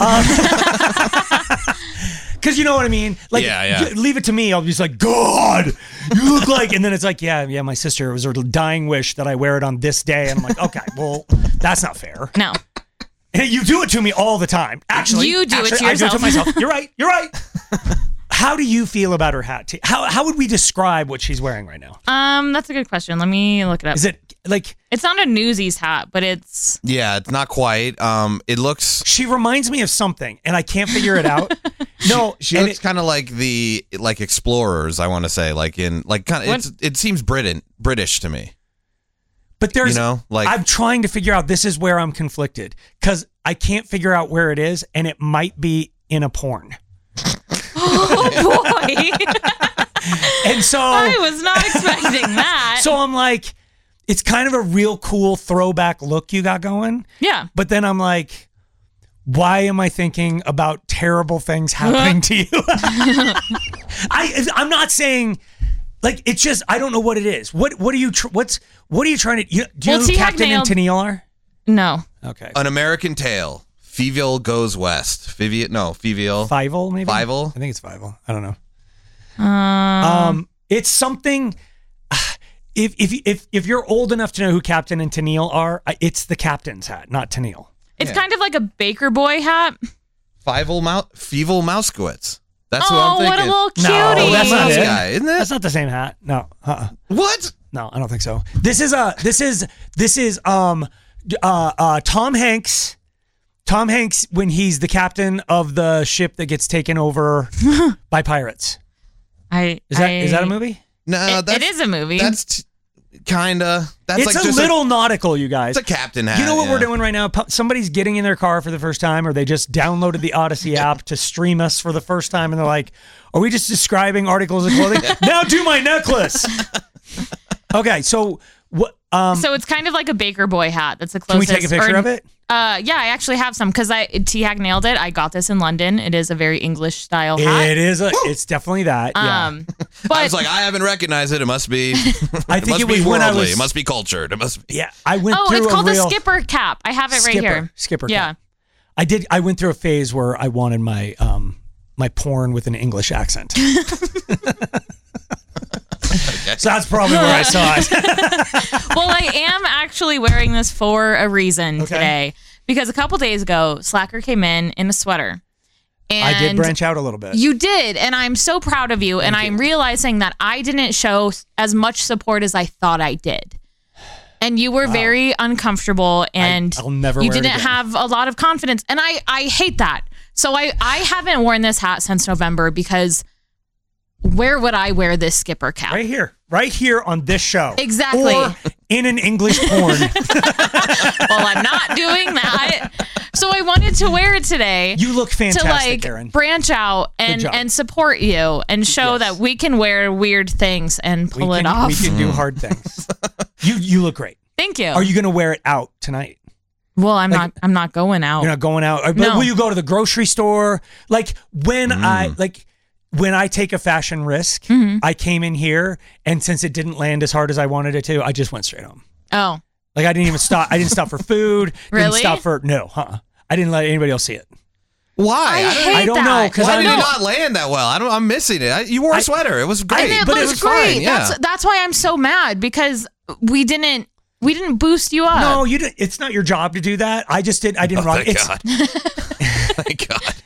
Because you know what I mean? Like, Yeah, yeah. j- leave it to me. I'll be just like, God, you look like, and then it's like, yeah, yeah, my sister, it was her dying wish that I wear it on this day. And I'm like, okay, well, that's not fair. No. And you do it to me all the time. Actually, You do it actually, to I do it to yourself. myself. You're right. You're right. How do you feel about her hat? T- How how would we describe what she's wearing right now? Um, that's a good question. Let me look it up. Is it like It's not a Newsies hat, but it's Yeah, it's not quite. Um, it looks she reminds me of something, and I can't figure it out. No, she and looks kind of like the like explorers. I want to say like in like kind of What? it's it seems Britain British to me. But there's, You know, like- I'm trying to figure out. This is where I'm conflicted because I can't figure out where it is, and it might be in a porn. oh boy. And so I was not expecting that. So I'm like, it's kind of a real cool throwback look you got going. Yeah. But then I'm like, why am I thinking about terrible things happening to you? I I'm not saying like it's just I don't know what it is. What what are you tr- what's what are you trying to you, do you Well, know who T-Hack Captain nailed- and Tennille are? No. Okay. An American Tale. Fievel Goes West. Fievel, no, Fievel. Fievel, maybe? Fievel? I think it's Fievel. I don't know. Um, Um, it's something. If if if if you're old enough to know who Captain and Tennille are, I- it's the captain's hat, not Tennille. it's kind of like a Baker Boy hat. Fievel Mou- Fievel Mouskowitz. That's oh, what I'm thinking. what a little cutie. No, that's not This it. guy, isn't it? That's not the same hat. No. Uh-uh. What? No, I don't think so. This is a. This is this is um, uh, uh, Tom Hanks. Tom Hanks when he's the captain of the ship that gets taken over by pirates. I Is that I, is that a movie? No, It- that's, it is a movie. That's t- kinda. That's It's like a just little nautical, you guys. It's a captain hat. You know what yeah. we're doing right now? Pu- Somebody's getting in their car for the first time, or they just downloaded the Odyssey app to stream us for the first time, and they're like, "Are we just describing articles of clothing? Now do my necklace." Okay, so what? Um, So it's kind of like a Baker Boy hat. That's the can we closest. take a picture or- of it? Uh, yeah, I actually have some because I T-Hack nailed it. I got this in London. It is a very English style hat. It is. A, it's definitely that. Yeah. Um, but I was like, I haven't recognized it. It must be. I it think must it be was when I worldly. was- It must be cultured. It must be. yeah, I went oh, through it's a called real the Skipper Cap. I have it right skipper, here. Skipper. Yeah. Cap. I did. I went through a phase where I wanted my um my porn with an English accent. So that's probably where I saw it. Well, I am actually wearing this for a reason Okay. today because a couple days ago, Slacker came in in a sweater. And I did branch out a little bit. You did, and I'm so proud of you. and I'm realizing that I didn't show as much support as I thought I did. And you were very uncomfortable, and I'll never you wear it didn't again. have a lot of confidence. And I, I hate that. So I, I haven't worn this hat since November because where would I wear this Skipper cap? Right here. Right here on this show. Exactly. Or in an English porn. Well, I'm not doing that. So I wanted to wear it today. You look fantastic, to like Erin. branch out and job. and support you and show Yes. that we can wear weird things and pull we it can, off. We can do hard things. you you look great. Thank you. Are you going to wear it out tonight? Well, I'm Like- not. I'm not going out. You're not going out. But No. will you go to the grocery store? Like when I like when I take a fashion risk, Mm-hmm. I came in here and since it didn't land as hard as I wanted it to, I just went straight home. Oh, Like I didn't even stop. I didn't stop for food. Didn't Really? stop for no. Huh? I didn't let anybody else see it. Why? I don't- hate I don't that. know, 'cause Why I did don't it know. not land that well? I don't. I'm missing it. I, you wore a I- sweater. It was great. and it but was, it was great. Fine, yeah. That's that's why I'm so mad because we didn't we didn't boost you up. No, you. Didn't, it's not your job to do that. I just did. I didn't Oh, run. thank It's God. Thank God.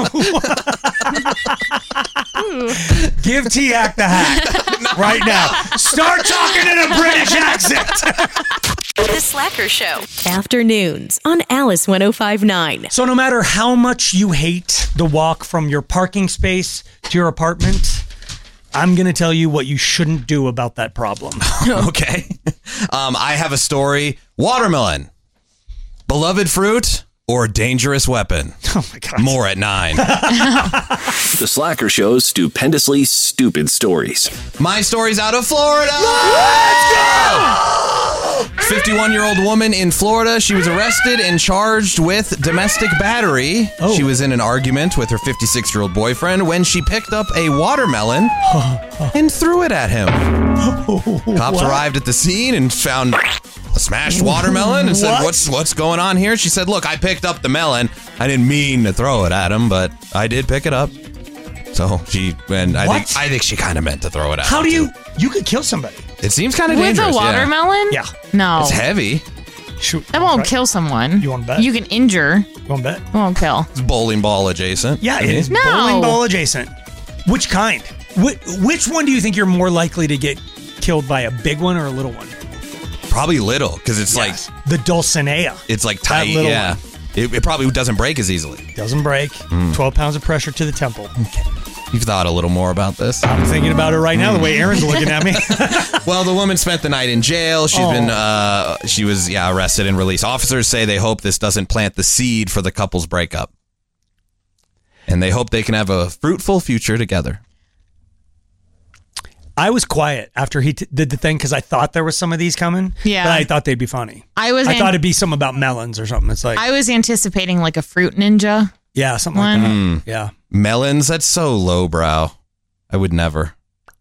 give T-Hack the hat right now. Start talking in a British accent. The Slacker Show. Afternoons on Alice one oh five point nine. So no matter how much you hate the walk from your parking space to your apartment, I'm going to tell you what you shouldn't do about that problem. Okay. Um, I have a story. Watermelon, beloved fruit or dangerous weapon? Oh my God. More at nine. The Slacker Show's stupendously stupid stories. My story's out of Florida. Let's go! fifty-one-year-old woman in Florida. She was arrested and charged with domestic battery. Oh. She was in an argument with her fifty-six-year-old boyfriend when she picked up a watermelon and threw it at him. Cops What? arrived at the scene and found a smashed watermelon and said, What? "What's what's going on here?" She said, "Look, I picked up the melon. I didn't mean to throw it at him, but I did pick it up." So she and I What? think I think she kind of meant to throw it at How him. do you? too. You could kill somebody. It seems kind of with dangerous. a watermelon. Yeah. No, Yeah. It's heavy. Shoot. that won't Right. kill someone. You wanna bet? You can injure. You want to bet? It won't kill. It's bowling ball adjacent. Yeah, I it mean, is No. bowling ball adjacent. Which kind? Which, which one do you think you're more likely to get killed by, a big one or a little one? Probably little because it's Yes. the Dulcinea. like it's like tight. little Yeah, it, it probably doesn't break as easily. Doesn't break. Hmm. twelve pounds of pressure to the temple. You've thought a little more about this. I'm thinking about it right now, the way Aaron's looking at me. Well, the woman spent the night in jail. She's Oh. been, uh, she was, yeah, arrested and released. Officers say they hope this doesn't plant the seed for the couple's breakup. And they hope they can have a fruitful future together. I was quiet after he t- did the thing because I thought there was some of these coming. Yeah. But I thought they'd be funny. I was I an- thought it'd be something about melons or something. It's like, I was anticipating like a fruit ninja. yeah, something One. like that. Mm. Yeah. Melons, that's so lowbrow. I would never.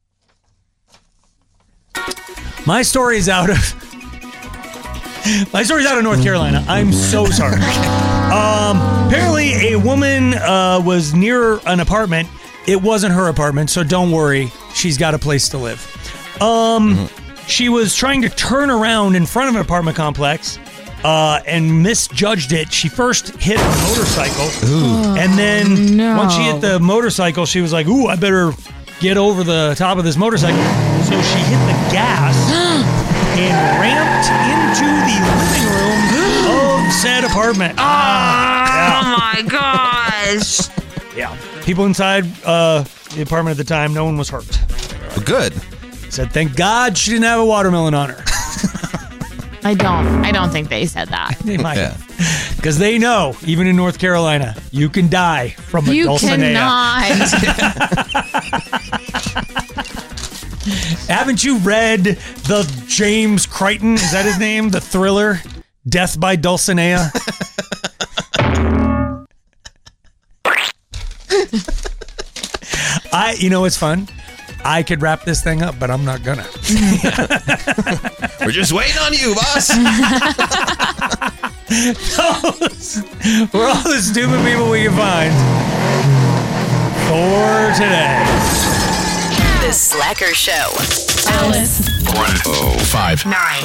My story is out of my story's out of North Carolina. I'm so sorry. Um, apparently, a woman uh, was near an apartment. It wasn't her apartment, so don't worry. She's got a place to live. Um, mm-hmm. She was trying to turn around in front of an apartment complex uh, and misjudged it. She first hit a motorcycle, Ooh. and then no. once she hit the motorcycle, she was like, "Ooh, I better get over the top of this motorcycle." So she hit the gas and ramped into the living room of said apartment. Oh, yeah. my gosh. Yeah. People inside uh, the apartment at the time, no one was hurt. Well, good. Said, thank God she didn't have a watermelon on her. I don't. I don't think they said that. They might have. Because they know, even in North Carolina, you can die from a You Dulcinea. cannot. Haven't you read the James Crichton, is that his name? The thriller, Death by Dulcinea? I, you know what's fun? I could wrap this thing up, but I'm not gonna. We're just waiting on you, boss. Those were all the stupid people we can find for today. The Slacker Show. Alice. one oh five Nine.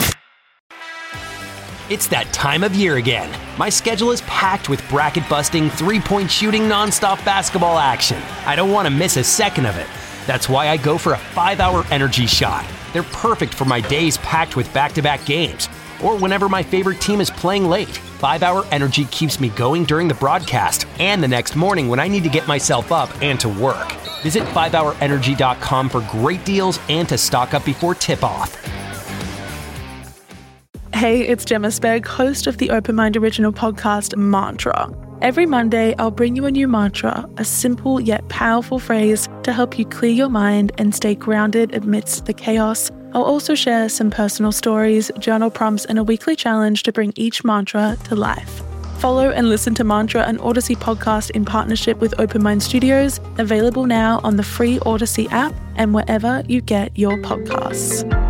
It's that time of year again. My schedule is packed with bracket-busting, three-point shooting, nonstop basketball action. I don't want to miss a second of it. That's why I go for a five-hour energy shot. They're perfect for my days packed with back-to-back games, or whenever my favorite team is playing late. five-hour energy keeps me going during the broadcast and the next morning when I need to get myself up and to work. Visit five hour energy dot com for great deals and to stock up before tip-off. Hey, it's Gemma Spegg, host of the Open Mind original podcast, Mantra. Every Monday, I'll bring you a new mantra, a simple yet powerful phrase to help you clear your mind and stay grounded amidst the chaos. I'll also share some personal stories, journal prompts, and a weekly challenge to bring each mantra to life. Follow and listen to Mantra, an Odyssey podcast in partnership with Open Mind Studios, available now on the free Odyssey app and wherever you get your podcasts.